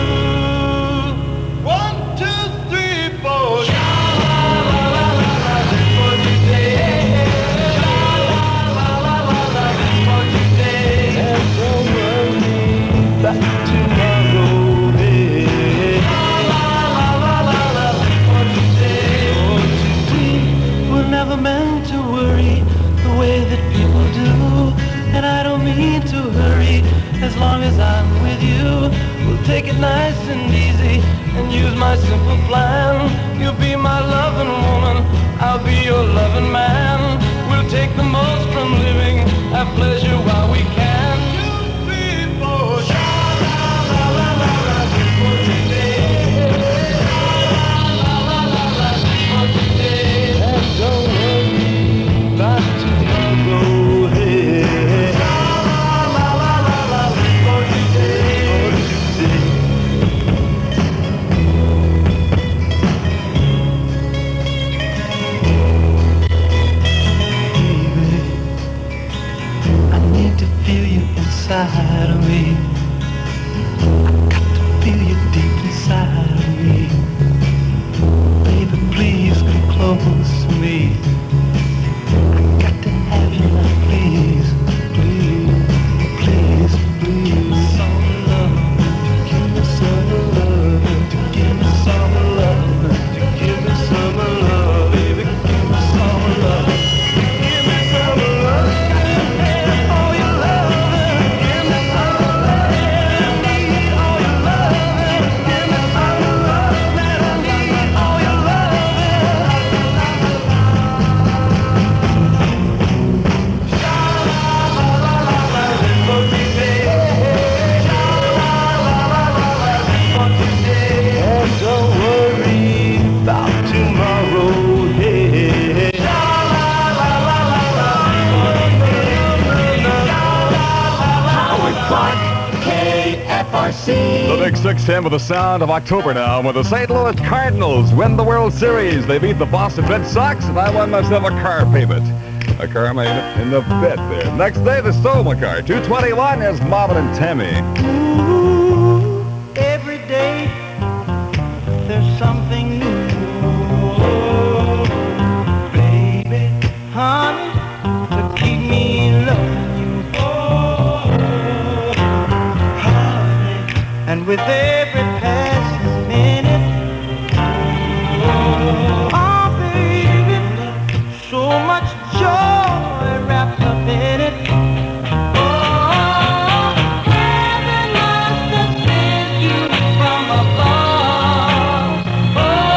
1, 2, 3, 4. Sha-la-la-la-la, that's what you say. Sha-la-la-la-la, that's what you say. And don't worry about tomorrow, hey. Sha-la-la-la-la, that's what you say. Oh, today we're never meant to worry the way that people do. And I don't mean to hurry, as long as I'm with you. We'll take it nice and easy and use my simple plan. You'll be my loving woman, I'll be your loving man. We'll take the most from living, have pleasure while we can. 2, 3, 4, sha-la-la-la-la, that's what you say. Sha-la-la-la-la, that's what you say. And don't worry about tomorrow, hey. Sha-la-la-la-la, that's what you say. I need to feel you inside of me. I got to feel you deep inside of me. Baby, please come close to me. I got to have you now, please, please, please, please. Some love, give me some love, give me some love, give me some love, baby, give me some love. Give me some love, all your love. Give me some love, I need all your love. Give me some love, man, I need all your love. Sha-la-la-la-la, that's what you say. Sha-la-la-la-la, that's what you say. And don't worry about tomorrow, hey. Howard Clark, KFRC. The Big 6-10 with the sound of October now, when the St. Louis Cardinals win the World Series. They beat the Boston Red Sox, and I won myself a car payment. A car made in the bed there. Next day, they stole my car. 2:21 is Marvin and Tammy. Ooh, every day there's something new. Baby, honey, to keep me loving you. Honey, and with every passing minute, oh, baby, so much joy wrapped up in it. Oh, heaven must have sent you from above. Oh,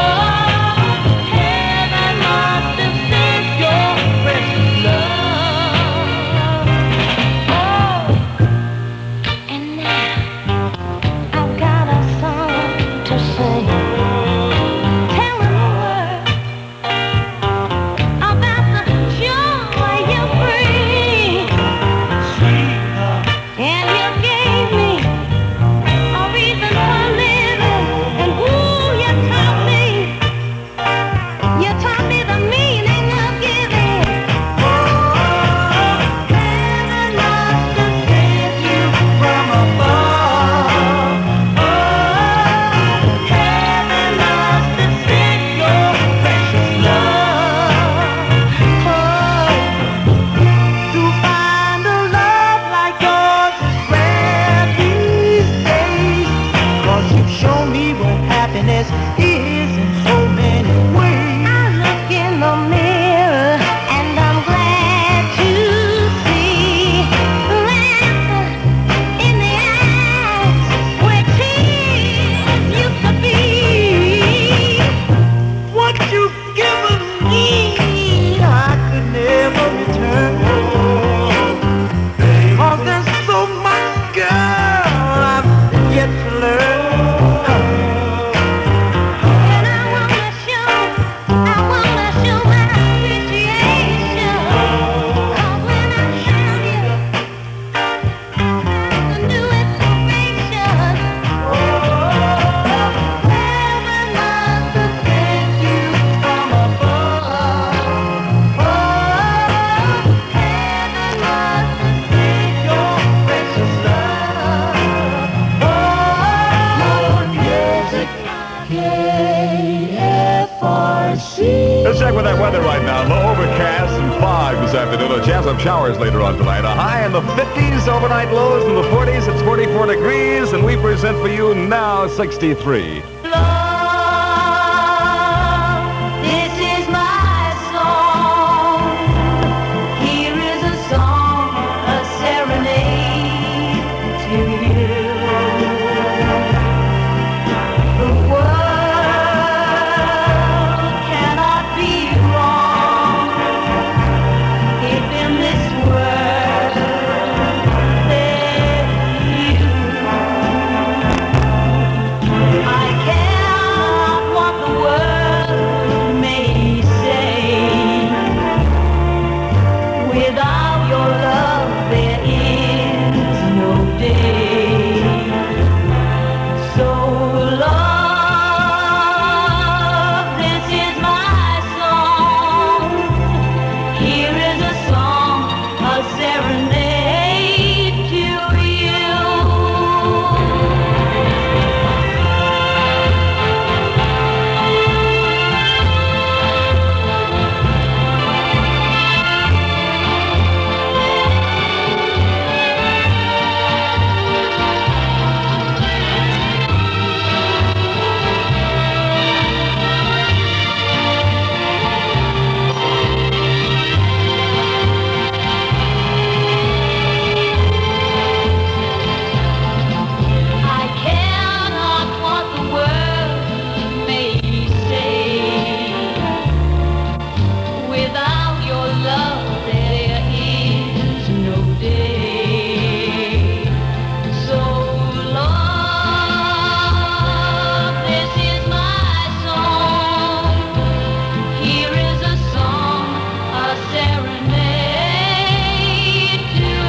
Let's check with that weather right now. Low overcast and fog this afternoon. A chance of showers later on tonight. A high in the 50s, overnight lows in the 40s. It's 44 degrees, and we present for you now 63. This is my song. Here is a song, a serenade to you. The world cannot be wrong if in this world there's you. I care what the world may say. Without your love, there is no day. So love, this is my song. Here is a song, a serenade to you. I care not what the world may say. Without your love, there is no day. So love, this is my song. Here is a song, a serenade to you.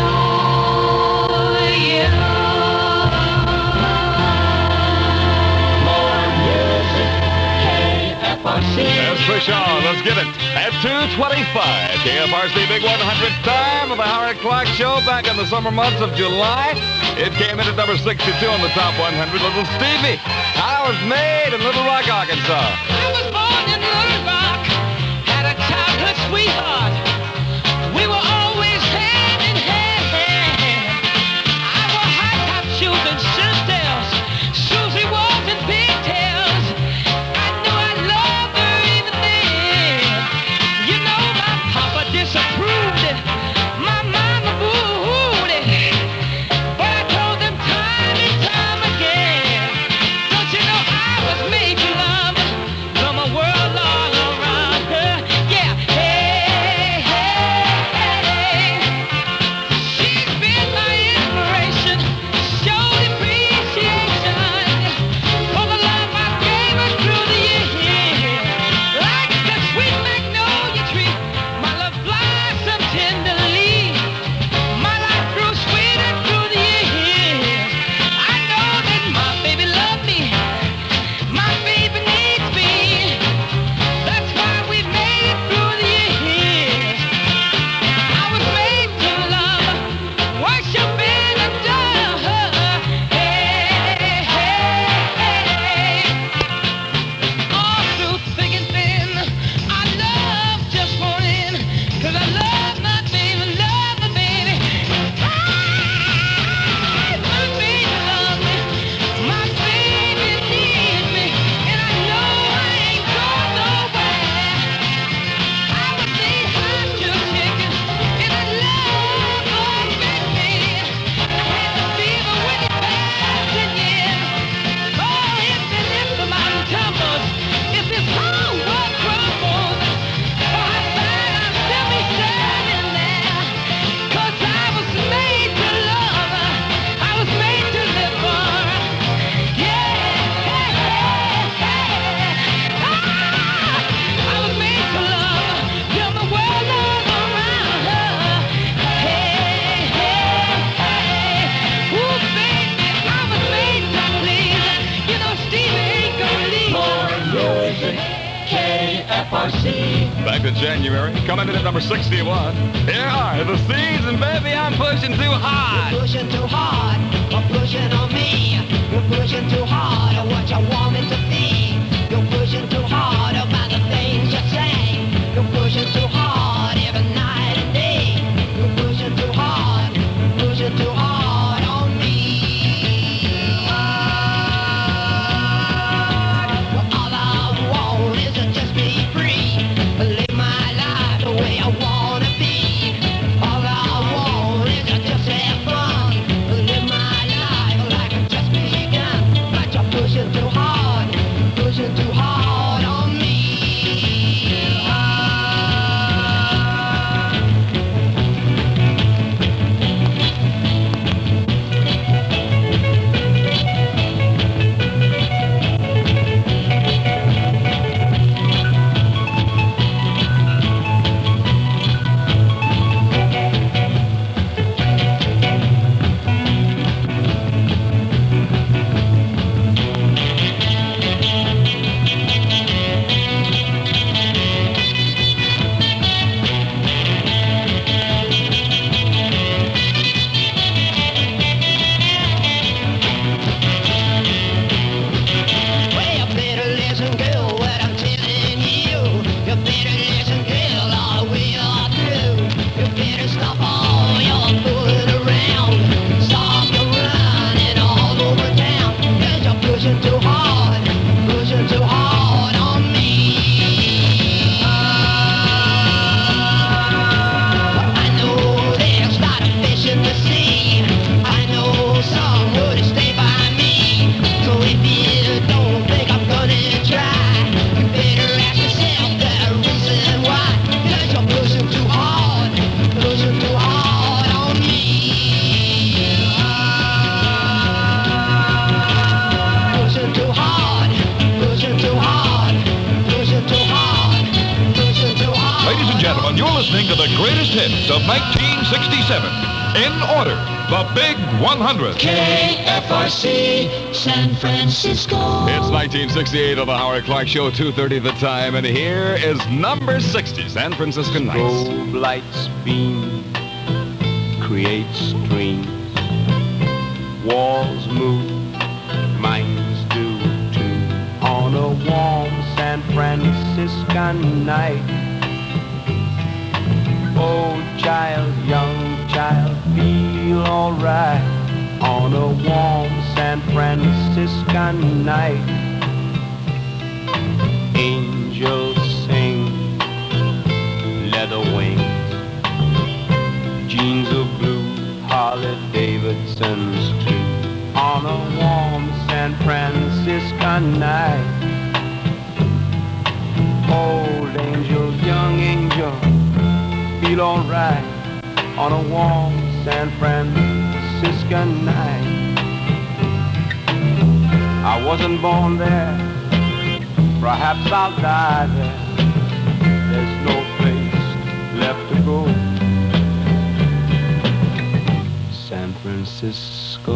Let's push on. Let's get it. At 2:25, KFRC Big 100 time of the Howard Clark Show back in the summer months of July. It came in at number 62 on the top 100. Little Stevie. I was made in Little Rock, Arkansas. I was born in Little Rock, had a childhood sweetheart. We were always hand in hand. I wore high-top shoes and shirt-tails. Susie was in pigtails. I knew I loved her even then. You know my papa disapproved it. My mama booed it. But I told them time and time again. Don't you know I was made to love from a world all around her? Yeah, hey, hey, hey. She's been my inspiration, showed appreciation for the love I gave her through the years. Like a sweet magnolia tree, my love blossomed tenderly. My life grew sweeter through the years. I know that my baby loved me. My baby needs me. That's why we made it through the years. I was made to love, worship and adore her. Hey, hey, hey. All through thick and thin, our love just won't end. 'Cause I love my baby, love my baby. My baby loves me, my baby needs me, and I know I ain't going nowhere. I was made hot to chicken, and I love affect me. I had the fever when it passed in years. Oh, if the mountain tumbles, if this whole world crumbles, oh, I find I'll still be standing there. 'Cause I was made to love her. I was made to live for her. Yeah, I was made to love her. Feel the world all around her. Hey, hey, hey. Ooh, baby, I was made to please her. You know Stevie ain't gonna leave her. KFRC. Back to January, coming in at number 61. Here are the Seeds, and baby, I'm pushing too hard. Pushing too hard, or pushing on me. You're pushing too hard, or what you want me to be. You're pushing too hard about the things you say. on, you're listening to the greatest hits of 1967. In order, the Big 100. KFRC, San Francisco. It's 1968 on the Howard Clark Show, 2:30 the time, and here is number 60, San Francisco Nights. Strobe lights beam, create streams. Walls move, minds do too. On a warm San Franciscan night. Oh, child, young child, feel alright. On a warm San Franciscan night. Angels sing, leather wings, jeans of blue, Harley Davidsons too. On a warm San Franciscan night. Old angel, young angel, feel alright. On a warm San Franciscan night. I wasn't born there, perhaps I'll die there. There's no place left to go. San Francisco.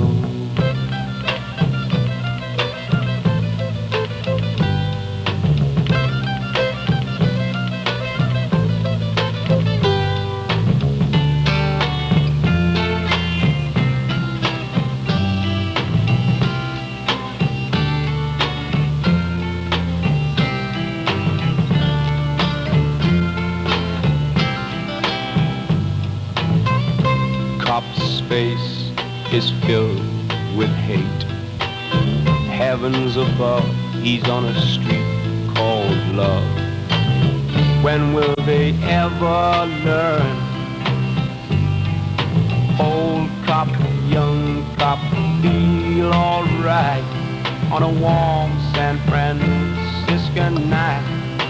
Space is filled with hate. Heavens above, he's on a street called love. When will they ever learn? Old cop, young cop, feel alright on a warm San Franciscan night.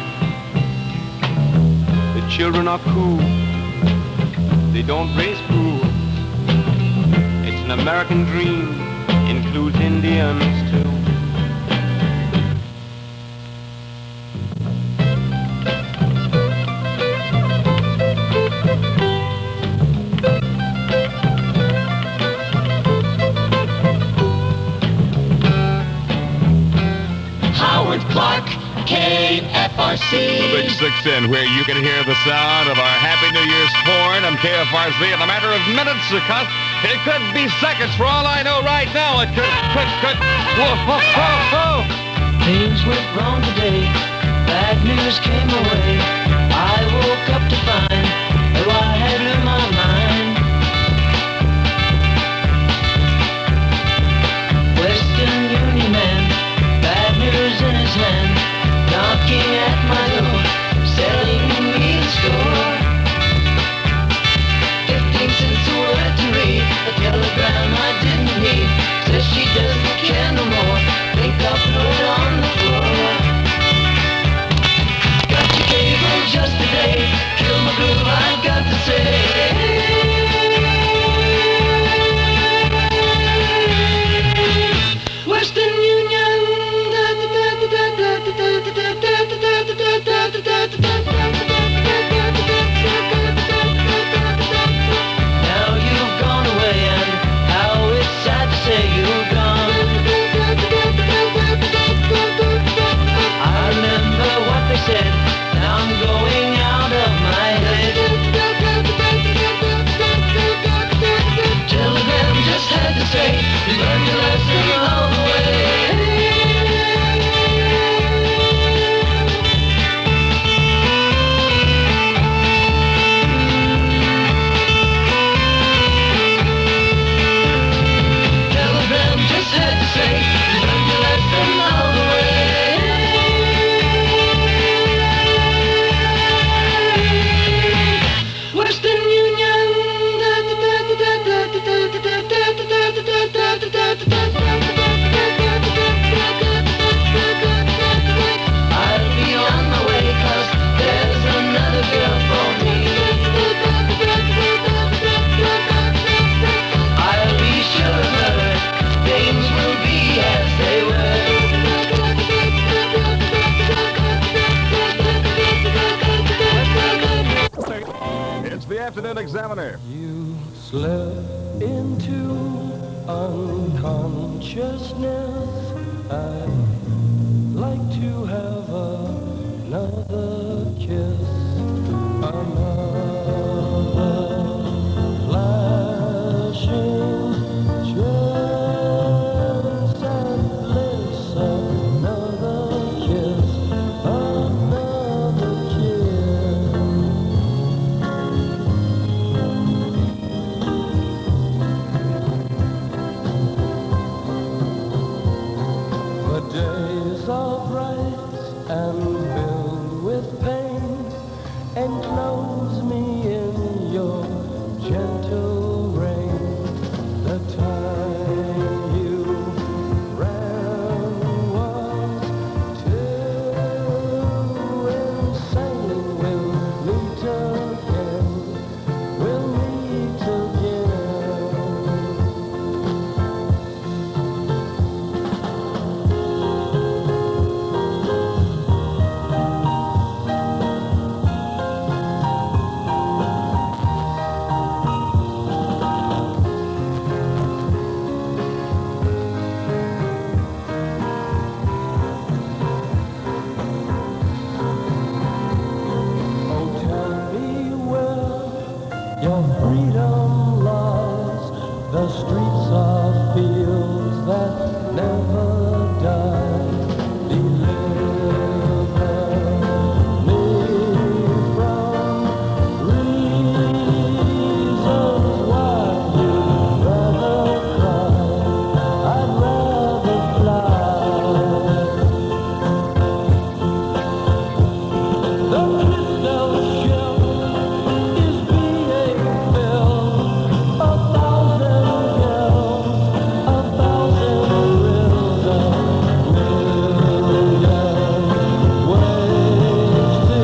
The children are cool, they don't raise fools. An American dream includes Indians too. Howard Clark, KFRC. The Big 6 in, where you can hear the sound of our Happy New Year's horn on KFRC in a matter of minutes. It could be seconds for all I know right now. It could. Whoa, whoa, whoa, whoa. Things went wrong today. Bad news came away. I woke up to find that I had blew my mind. Western Union man, bad news in his hand, knocking at my door, selling me the score. 15 cents a word to read, a telegram I didn't need. Says she doesn't care no more. Think I'll throw it on the floor. Got your cable Afternoon Examiner. You slip into unconsciousness. I'd like to have another kiss, another flashing chance and bliss, another kiss, another kiss. The days are bright and filled with pain. Enclose me in your gentle rain. The time you ran was too insane. We'll meet again. We'll meet again. Oh, tell me where your freedom lies. The streets are fields that never die. Deliver me from reasons why you'd rather cry. I'd rather fly. The crystal shell is being filled. A thousand girls, a thousand thrills, a million ways to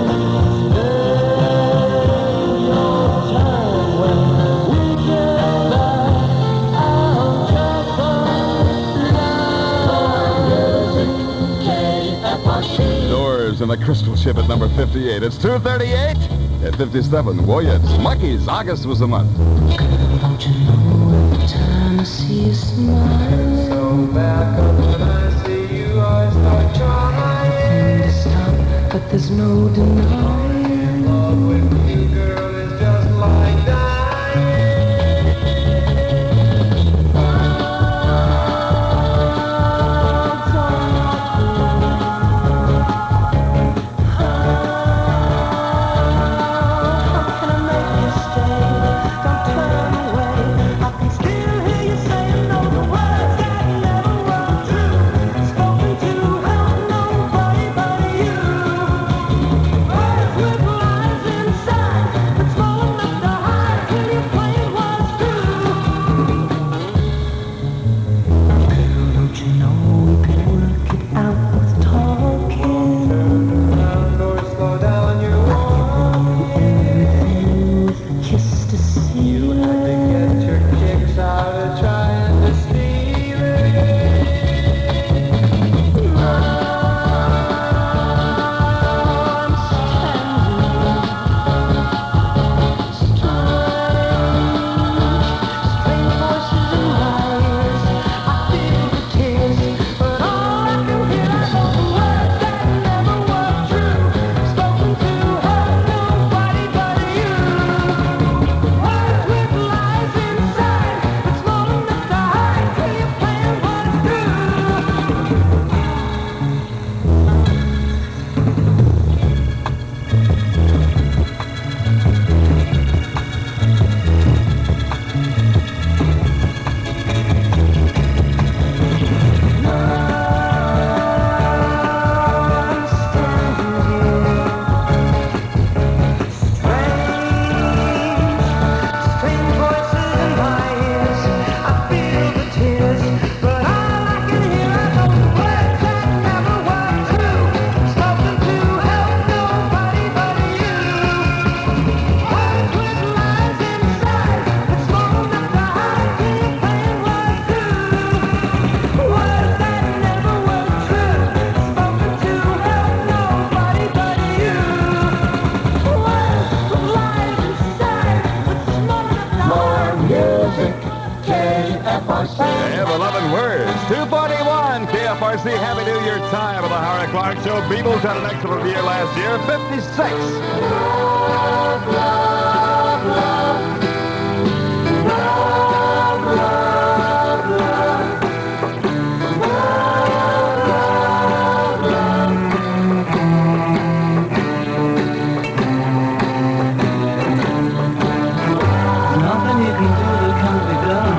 spend your time. When we get back, I'll Doors in the Crystal Ship at number 58. It's 2:38. At 57, Woyets, Monkeys, August was the month. Don't you know every time I see you smile, So back up when I see you, I start trying. to stop, but there's no denying. Love with you, girl, is just like dying. Spoken to help nobody but you. courtesy Happy New Year time of the Howard Clark Show. Beatles had an excellent year last year, 56. Nothing you can do that can't be done.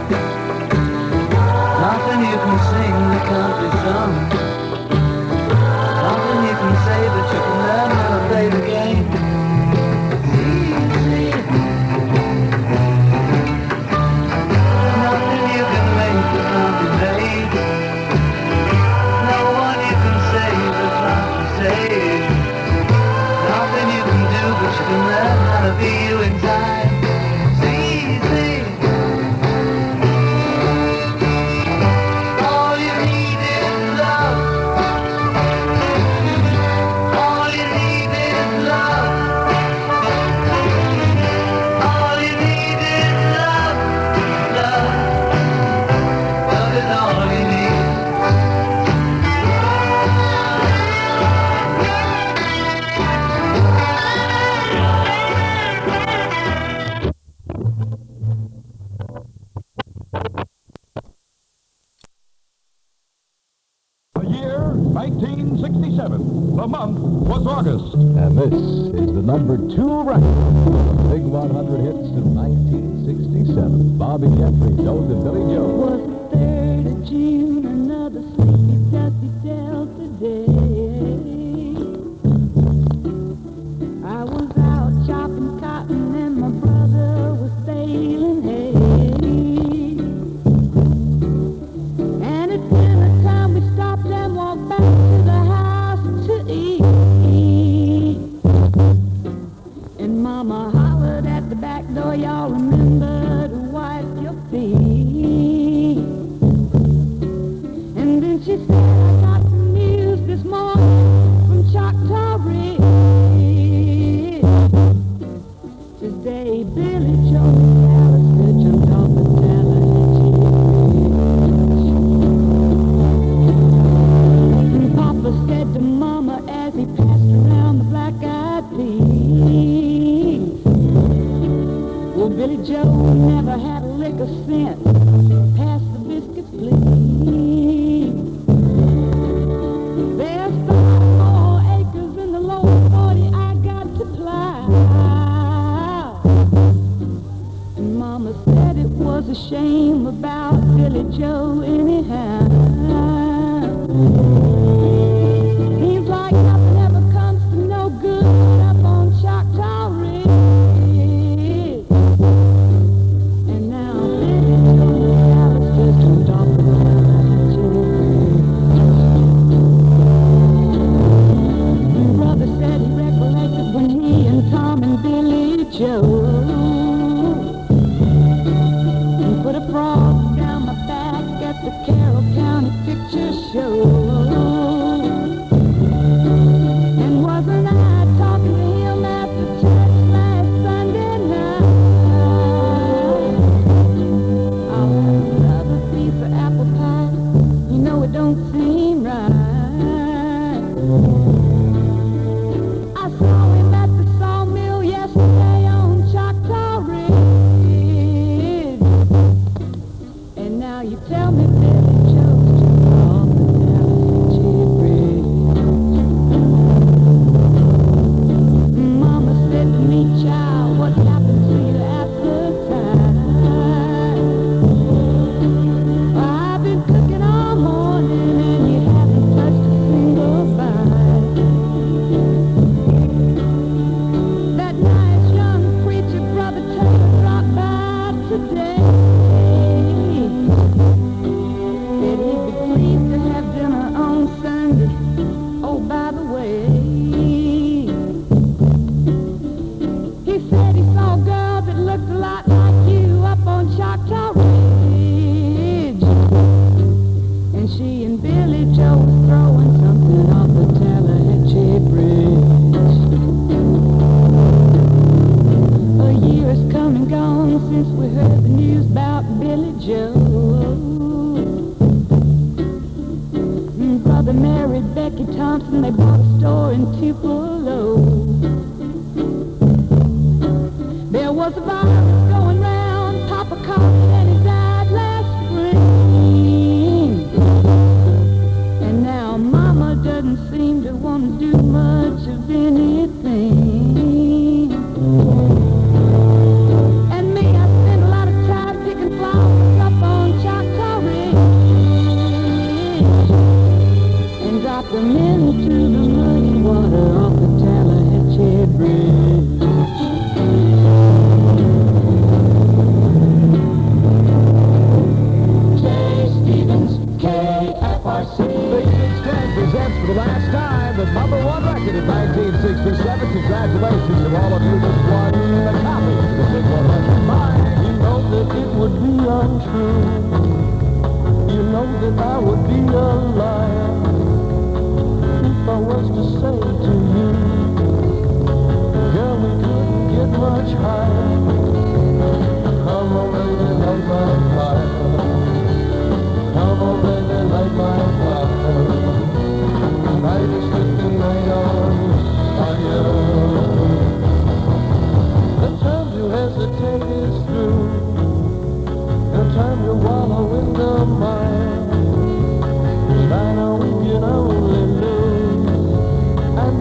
Nothing you can sing that can't be sung. Nothing you can say that you can learn how to play the game. It's easy. Nothing you can make that can't be made. No one you can save that can't be saved. Nothing you can do but you can learn how to be you in time. All you need is love. All you need is love. All you need is love. Love. Love is all you need. The year 1967. The month was August. And this is the number 2 record. Big 100 hits of 1967. Bobby Gentry, Joe and Billy Joe. Was the 3rd of June, another sleepy, dusty Delta day. I was out chopping cotton and my brother was baling hay. And at dinner time we stopped and walked back to the house to eat. And Mama hollered at the back door, y'all remember to wipe your feet. And then she said, I got some news this morning from Choctaw Ridge. Today Billy Joe McAllister jumped off the Tallahatchie Bridge. And Papa said to Mama as he passed around the black-eyed peas, well, Billy Joe never had a lick of sense. Pass the biscuits, please. There's 5 more acres in the lower 40 I got to plow. And Mama said it was a shame about Billy Joe anyhow. Seems like nothing ever comes to no good up on Choctaw Ridge. And now Billy Joe McAllister jumped off the Tallahatchie Bridge. Brother said he recollected when he and Tom and Billy Joe put a frog down my back at the Carroll County Picture Show. And wasn't I talking to him after church last Sunday night? I'll have another piece of apple pie. You know it don't seem right. I saw him at the sawmill yesterday on Choctaw Ridge. And now you tell me Billy Joe's jumped off the Tallahatchie Bridge. Mama said to me, child, what happened to you after time? I've been cooking all morning and you haven't touched a single bite. That nice young preacher, Brother Taylor, dropped by today. Said he'd be pleased to have dinner on Sunday. Oh, by the way, he said he saw a girl that looked a lot like you up on Choctaw Ridge. And she and Billy Joe was throwing something off the Tallahatchie Bridge. A year has come and gone since we heard the news about Billy Joe. they bought a store in Tupelo. There was a virus going round, Papa coughed and he died last spring. And now Mama doesn't seem to want to do much of anything. And me, I spend a lot of time picking flowers up on Choctaw Ridge and drop them into the muddy water off the Tallahatchie Bridge. KFRC. Big 610 presents for the last time the #1 record in 1967. Congratulations to all of you that won the copy of the Big 100. You know that it would be untrue. You know that I would be a liar if I was to say to you, girl, we couldn't get much higher. Come on, baby, light my fire. Come on, baby, light my fire. Night is slipping right on fire. The time to hesitate is through. The time to wallow in the mire. China, we can only lose. And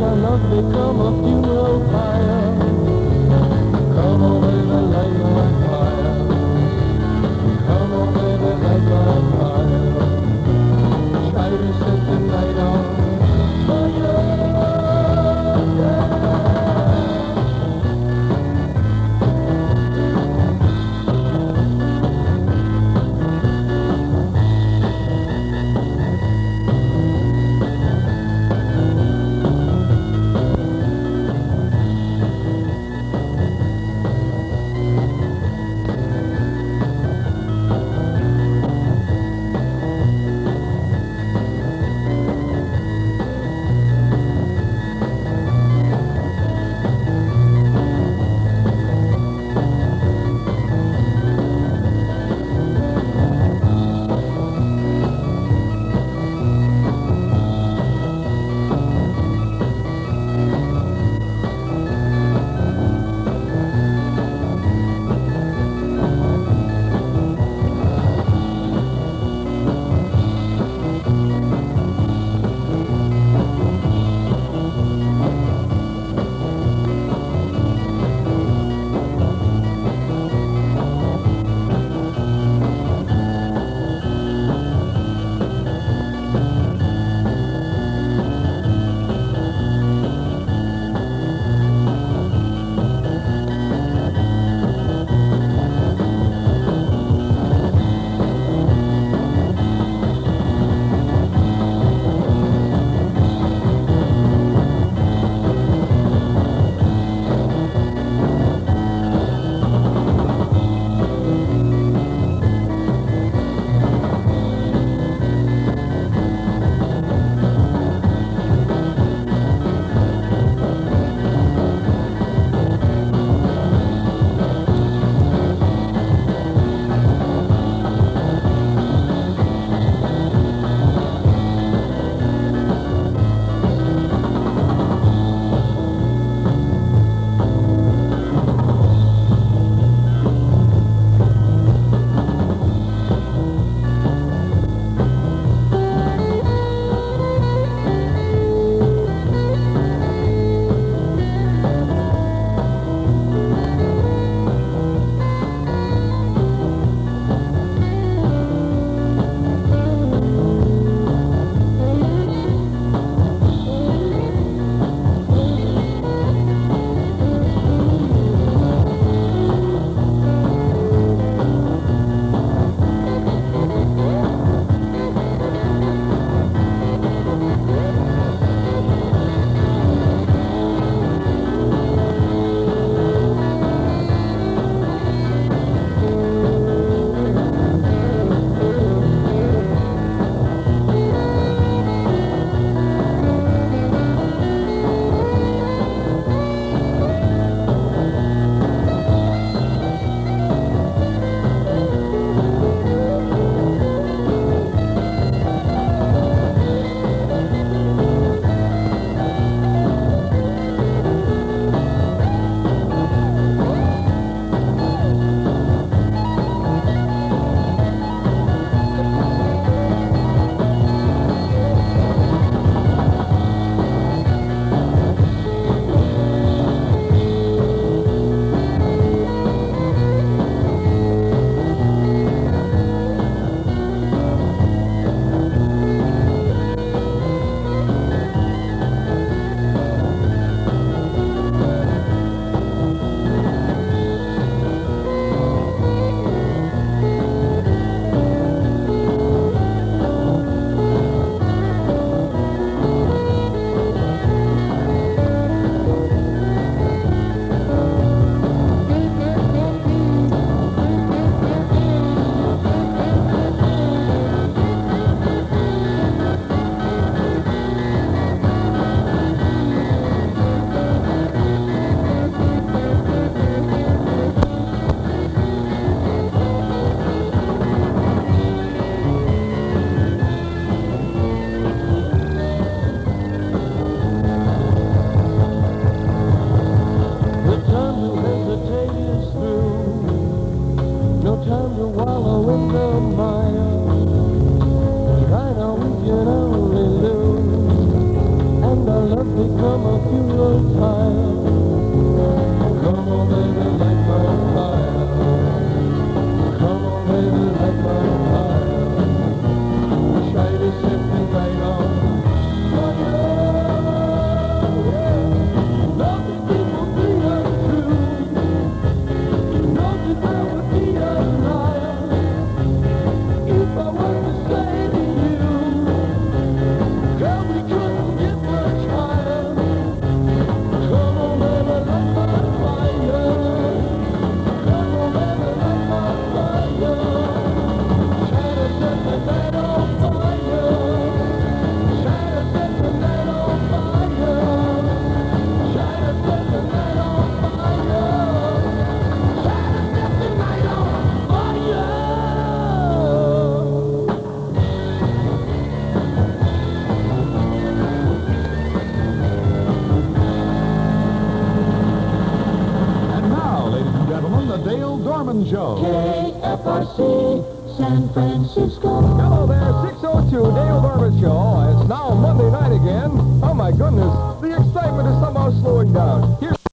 The Dale Dorman Show. KFRC, San Francisco. Hello there, 602 Dale Dorman Show. It's now Monday night again. Oh my goodness, the excitement is somehow slowing down. Here's